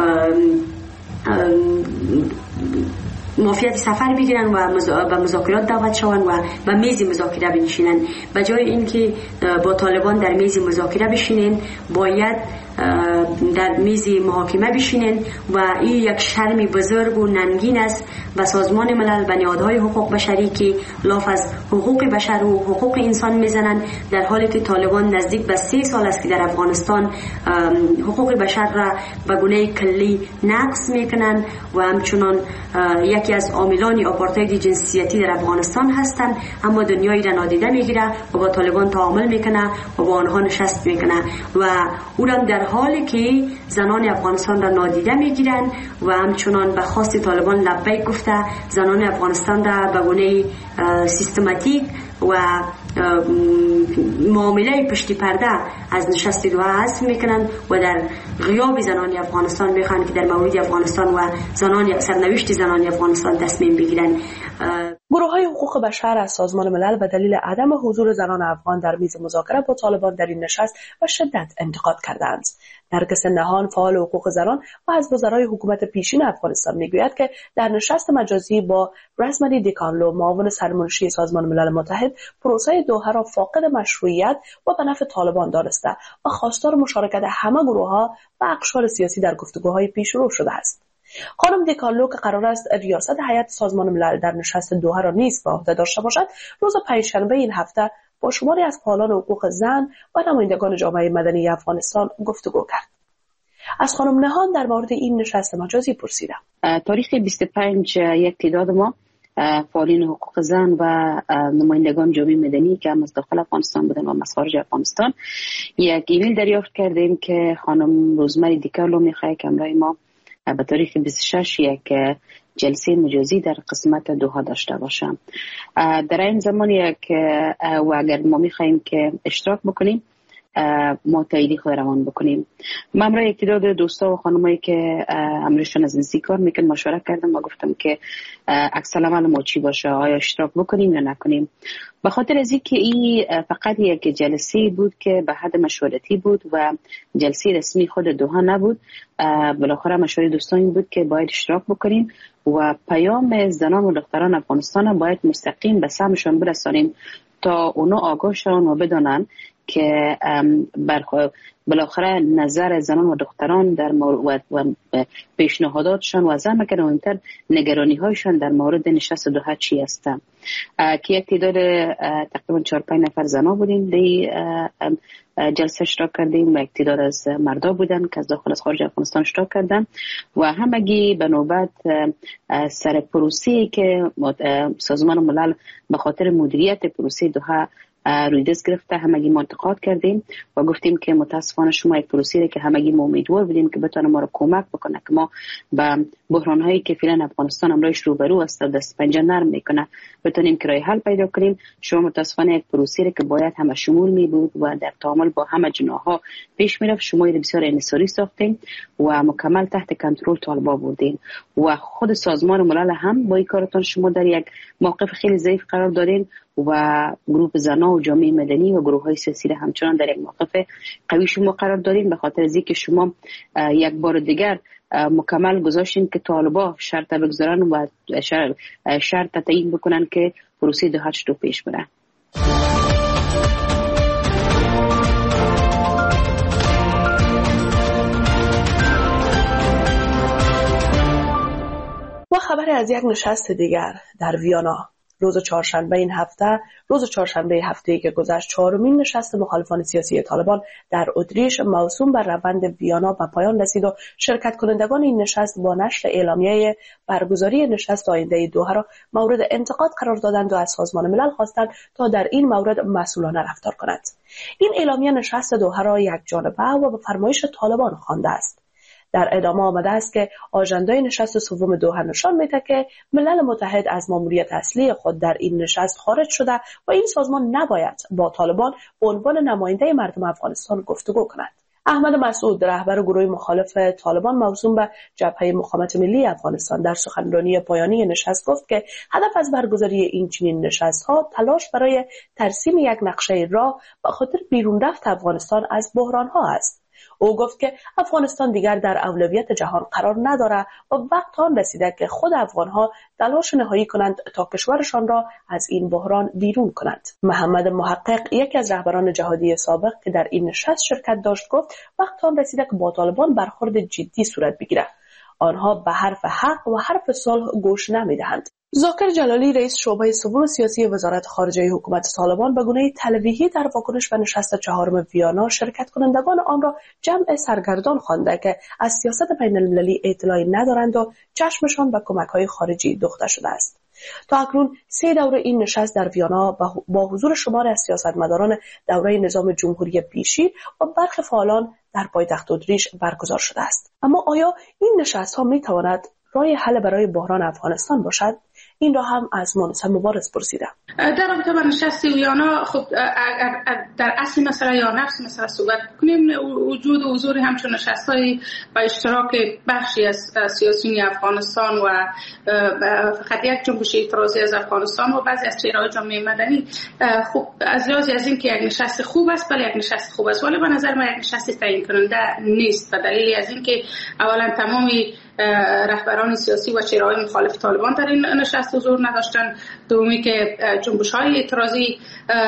Speaker 20: معافیت سفر بگیرن و به مذاکرات دعوت شوند و به میز مذاکره بنشینن. به جای اینکه با طالبان در میز مذاکره بشینن، باید در میز محاکمه بشینن و این یک شرم بزرگ و ننگین است و سازمان ملل و نهادهای حقوق بشری که لاف از حقوق بشر و حقوق انسان میزنن، در حالی که طالبان نزدیک به سه سال است که در افغانستان حقوق بشر را به گونه کلی نقض میکنن و همچنان یکی از عاملان آپارتاید جنسیتی در افغانستان هستند، اما دنیایی را نادیده میگیره و با طالبان تعامل میکنه و با آنها نشست میکنه و اونم در حالی که زنان افغانستان را نادیده میگیرن و همچنان به خواست طالبان لبیک گفته زنان افغانستان را به گونه سیستماتیک و معامله پشتی پرده از نشست دوحه حذف میکنند و در غیاب زنان افغانستان میخوان که در مورد افغانستان و زنان سرنوشت زنان افغانستان تصمیم بگیرند.
Speaker 17: گروه های حقوق بشر از سازمان ملل به دلیل عدم حضور زنان افغان در میز مذاکره با طالبان در این نشست و شدت انتقاد کردند. نرگس نهان، فعال حقوق زنان و از وزرای حکومت پیشین افغانستان میگوید که در نشست مجازی با رزمنی دیکانلو، معاون سرمنشی سازمان ملل متحد، پروسه دوحه را فاقد مشروعیت و به نفع طالبان دانسته و خواستار مشارکت همه گروه‌ها و اقشار سیاسی در گفتگوهای پیشرو شده است. خانم دیکارلو که قرار است ریاست هیئت سازمان ملل در نشست دوحه را نیز به عهده داشته باشد، روز پنجشنبه این هفته با شماری از فعالان حقوق زن و نمایندگان جامعه مدنی افغانستان گفتگو کرد. از خانم نهان در مورد این نشست مجازی پرسیدم.
Speaker 2: تاریخ بیست و پنج یک تعداد ما فعالین حقوق زن و نمایندگان جامعه مدنی که هم از داخل افغانستان بودن و از خارج افغانستان یک ایمیل دریافت کردیم که خانم روزمری دیکارلو میخواد که همراه ما به تاریخ بیست و شش یک جلسه مجازی در قسمت دوحه داشته باشم. در این زمان یک و اگر ما میخواییم که اشتراک بکنیم ما تاییدی خود روان بکنیم. من امروز یک تعداد دوستا و خانمایی که امروزشان از نزدیک کار میکن مشورت کردم و گفتم که عکس العمل ما چی باشه، آیا اشتراک بکنیم یا نکنیم. به خاطر از اینکه این فقط یک جلسه بود که به حد مشورتی بود و جلسه رسمی خود دوحه نبود، بالاخره مشوره دوستان این بود که باید اشتراک بکنیم و پیام زنان و دختران افغانستان باید مستقیم به سمتشان برسانیم تا اونا آگاه شون و بدانن که بالاخره نظر زنان و دختران در مورد و پیشنهاداتشان و از همه که مهمتر نگرانی هایشان در مورد نشست دوحه چی هستند. که یک تعداد تقریبا چهار پنج نفر زنا بودیم در جلسه اشتراک کردیم و یک تعداد از مردا بودن که از داخل از خارج افغانستان اشتراک کردن و همگی به نوبت سر پروسه‌ای که سازمان ملل به خاطر مدیریت پروسه دوحه روی دست گرفته همگی ما انتقاد کردیم و گفتیم که متاسفانه شما یک پروسه که همگی ما امیدوار بودیم که بتونه ما رو کمک بکنه که ما به بحران هایی که فعلا افغانستان امروز روبرو است دست پنجه نرم میکنه بتونیم که راه حل پیدا کنیم. شما متاسفانه یک پروسه که باید همه شمول می بود و در تعامل با همه جناح‌ها پیش میرفت شما رو بسیار انحصاری ساختین و مکمل تحت کنترل طالبان بردین و خود سازمان ملل هم با این کارتون شما در یک موقف خیلی ضعیف قرار دادین و گروه زنان و جامعه مدنی و گروه های سیاسی همچنان در یک موقف قوی شما قرار دارین به خاطر از اینکه شما یک بار دیگر مکمل گذاشتین که طالبان شرط بگذارن و شرط تعیین بکنن که پروسه دوحه چطور پیش بره.
Speaker 17: و خبر از یک نشست دیگر در ویانا روز چهارشنبه این هفته روز چهارشنبه هفته‌ای که گذشت چهارمین نشست مخالفان سیاسی طالبان در اتریش موسوم بر روند ویانا به پایان رسید و شرکت کنندگان این نشست با نشر اعلامیه برگزاری نشست آینده دوحه را مورد انتقاد قرار دادند و از سازمان ملل خواستند تا در این مورد مسئولانه رفتار کند. این اعلامیه نشست دوحه را یک جانبه و به فرمایش طالبان خوانده است. در ادامه آمده است که آژندای نشست سوم دوحه نشان می‌دهد که ملل متحد از ماموریت اصلی خود در این نشست خارج شده و این سازمان نباید با طالبان به عنوان نماینده مردم افغانستان گفتگو کند. احمد مسعود رهبر گروه مخالف طالبان موسوم به جبهه مقاومت ملی افغانستان در سخنرانی پایانی نشست گفت که هدف از برگزاری این چنین نشست‌ها تلاش برای ترسیم یک نقشه راه به خاطر بیرون رفت افغانستان از بحران‌ها است. او گفت که افغانستان دیگر در اولویت جهان قرار ندارد و وقت آن رسیده که خود افغانها تلاش نهایی کنند تا کشورشان را از این بحران بیرون کنند. محمد محقق یکی از رهبران جهادی سابق که در این نشست شرکت داشت گفت وقت آن رسیده که با طالبان برخورد جدی صورت بگیرد. آنها به حرف حق و حرف صلح گوش نمیدهند. ذاکر جلالی رئیس شعبه سوم سیاسی وزارت خارجه حکومت طالبان به گونه تلویحی در واکنش به نشست چهارم ویانا شرکت کنندگان آن را جمع سرگردان خوانده که از سیاست بین المللی اطلاعی ندارند و چشمشان به کمک‌های خارجی دوخته شده است. تا اکنون سه دوره این نشست در ویانا با حضور شمار از سیاستمداران دوره نظام جمهوری پیشی و برخی فعالان در پایتخت اتریش برگزار شده است. اما آیا این نشست‌ها می‌تواند راه حل برای بحران افغانستان باشد؟ این را هم از مونسا مبارز پرسیدم.
Speaker 21: در رابطه با نشست ویانا، خب در اصل مسئله یا نفس مسئله صحبت کنیم، وجود و حضور همچون نشست‌های با اشتراک بخشی از سیاسیون افغانستان و فقط یک جنبش اعتراضی از افغانستان و بعضی از چهره‌های جامعه مدنی، خب از لحاظ از این که یک نشست خوب است، بله یک نشست خوب است، ولی به نظر من یک نشست تعیین کننده نیست، به دلیل از این که اولا تمامی رهبران سیاسی و چهره‌های مخالف طالبان در این نشست حضور نداشتند، دومی که جنبش‌های اعتراضی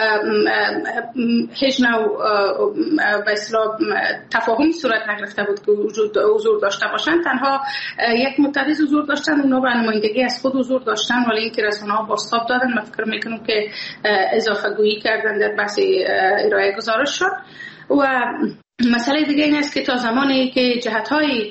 Speaker 21: هیچ نوع به اصطلاح تفاهمی صورت نگرفته بود که وجود حضور داشته باشند، تنها یک معترض حضور داشتند، اونا به نمایندگی از خود حضور داشتند، ولی اینکه رسانه‌ها بازتاب دادن، من فکر میکنم که اضافه گویی کردن در بحث ارائه گزارش شد. و مسئله دیگه این است که تا زمانی که جهت‌های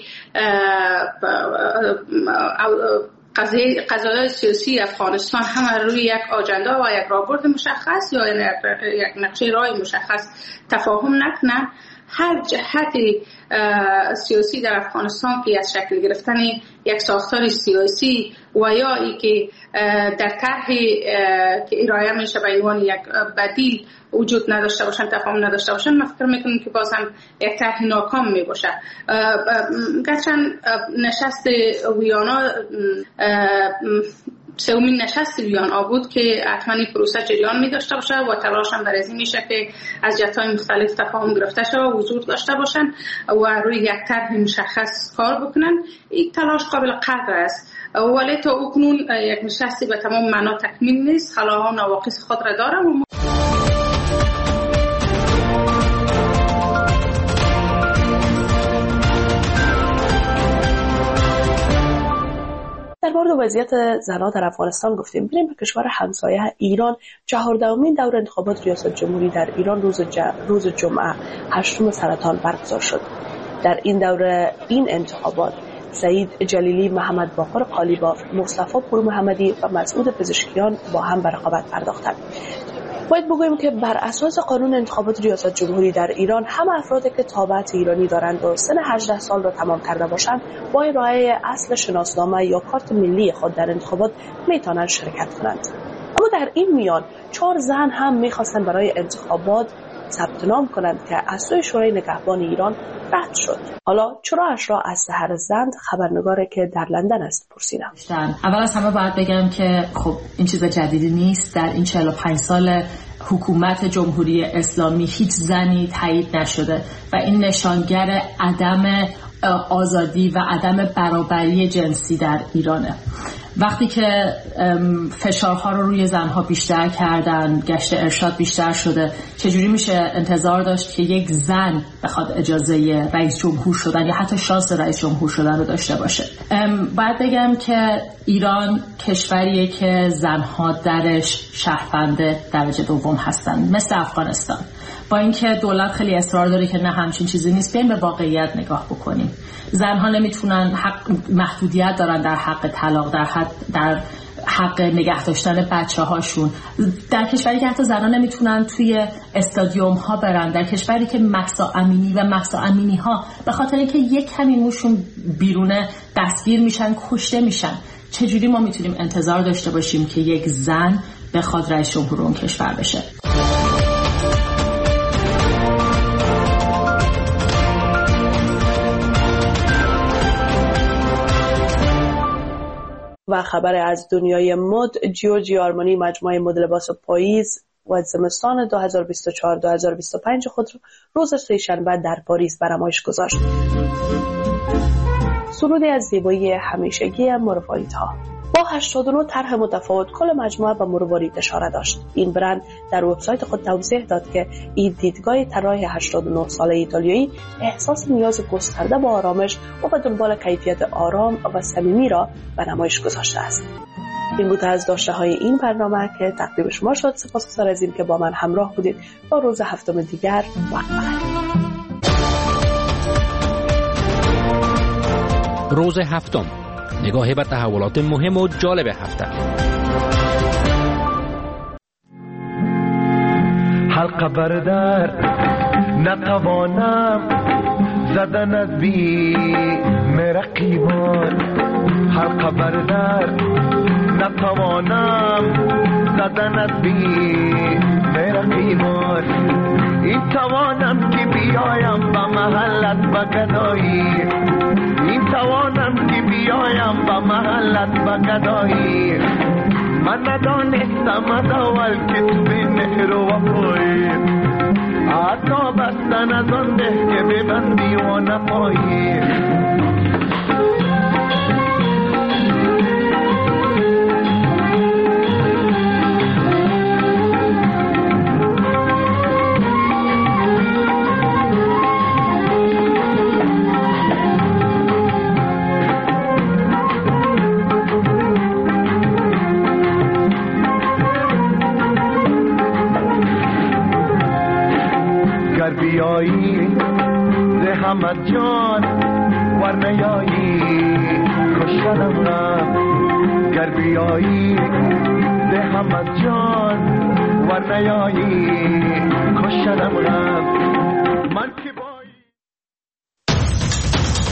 Speaker 21: قضایای سیاسی افغانستان همه روی یک آجنده و یک راهبرد مشخص یا یک نقشه راه مشخص تفاهم نکنن، هر جهت سیاسی در افغانستان که از شکل گرفتن یک ساختار سیاسی و یا ای که در طرح که ارائه میشه به عنوان یک بدیل وجود نداشته باشن، تفاهم نداشته باشن، من فکر میکنم که باز هم یک طرح ناکام می باشه. گرچند نشست ویانا سومین نشست ویانا بود که حتما این پروسه جریان می داشته باشه و تلاش هم برای این میشه که از جهت‌های مختلف تفاهم گرفته شه و حضور داشته باشن و روی یک طرح مشخص کار بکنن. این تلاش قابل قدر است، ولی تا اکنون یک نشستی به تمام معنا تکمیل نیست، خلاها نواقص خود را داره. و
Speaker 17: در مورد وضعیت زنان در افغانستان گفتیم. بریم به کشور همسایه ایران. چهاردهمین دور انتخابات ریاست جمهوری در ایران روز ج... روز جمعه هشتم سرطان برگزار شد. در این دوره این انتخابات سعید جلیلی، محمد باقر قالیباف، مصطفی پور محمدی و مسعود پزشکیان با هم به رقابت پرداختند. باید بگوییم که بر اساس قانون انتخابات ریاست جمهوری در ایران، همه افرادی که تابعیت ایرانی دارند و سن هجده سال را تمام کرده باشند با ارائه اصل شناسنامه یا کارت ملی خود در انتخابات میتوانند شرکت کنند. اما در این میان چهار زن هم میخواستند برای انتخابات ثبت نام کنند که از سوی شورای نگهبان ایران رد شد. حالا چرایش را از سحر زند، خبرنگاری که در لندن است، پرسیدم.
Speaker 4: اول از همه باید بگم که خب این چیز جدیدی نیست. در این چهل و پنج سال حکومت جمهوری اسلامی هیچ زنی تایید نشده و این نشانگر عدم آزادی و عدم برابری جنسی در ایرانه. وقتی که فشارها رو روی زنها بیشتر کردن، گشت ارشاد بیشتر شده، چجوری میشه انتظار داشت که یک زن بخواد اجازه رئیس جمهور شدن یا حتی شانس رئیس جمهور شدن رو داشته باشه؟ باید بگم که ایران کشوریه که زنها درش شهروند درجه دوم هستن، مثل افغانستان. با اینکه دولت خیلی اصرار داره که نه همچین چیزی نیست، بیایم به واقعیت نگاه بکنیم. زنها نمیتونن، حق محدودیت دارن در حق طلاق، در حق در حق نگه داشتن بچه هاشون. در کشوری که حتی زنها نمیتونن توی استادیوم ها برن، در کشوری که مهسا امینی و مهسا امینی ها به خاطر اینکه یک کمی موشون بیرونه دستگیر میشن، کشته میشن. چجوری ما میتونیم انتظار داشته باشیم که یک زن بخواد رئیس جمهور اون کشور بشه؟
Speaker 17: و خبر از دنیای مد، جیورجی آرمانی مجموعه مد لباس پاییز و زمستان دو هزار و بیست و چهار دو هزار و بیست و پنج خود روز سه‌شنبه در پاریس به نمایش گذاشت. سرودی از زیبایی همیشگی مرواریدها. با هشتاد و نه طرح متفاوت کل مجموعه به مروارید اشاره داشت. این برند در وبسایت خود توضیح داد که این دیدگاه طراح هشتاد و نه ساله ایتالیایی احساس نیاز گسترده به آرامش و به دنبال کیفیت آرام و صمیمی را به نمایش گذاشته است. این بود از داشته های این برنامه که تقدیم شما شد. سپاسگزار از این که با من همراه بودید. تا روز هفتم دیگر وقت بخیر.
Speaker 6: روز هفتم، نگاهی به تحولات مهم و جالب هفته.
Speaker 7: حلقه بردر نتوانم زدن از بی مرقیبان، حلقه بردر نتوانم زدنت بی رقیبان. این توانم که بیایم به محلت به گدایی، این توانم که بیایم به محلت به گدایی. من ندانستم از اول که تو به مهر و وفایی، حتی بستن از آن ده که ببندی و نپایی. بیایی زحمت جان ور نیایی کشتم غم. گر بیایی زحمت جان ور نیایی کشتم غم. من که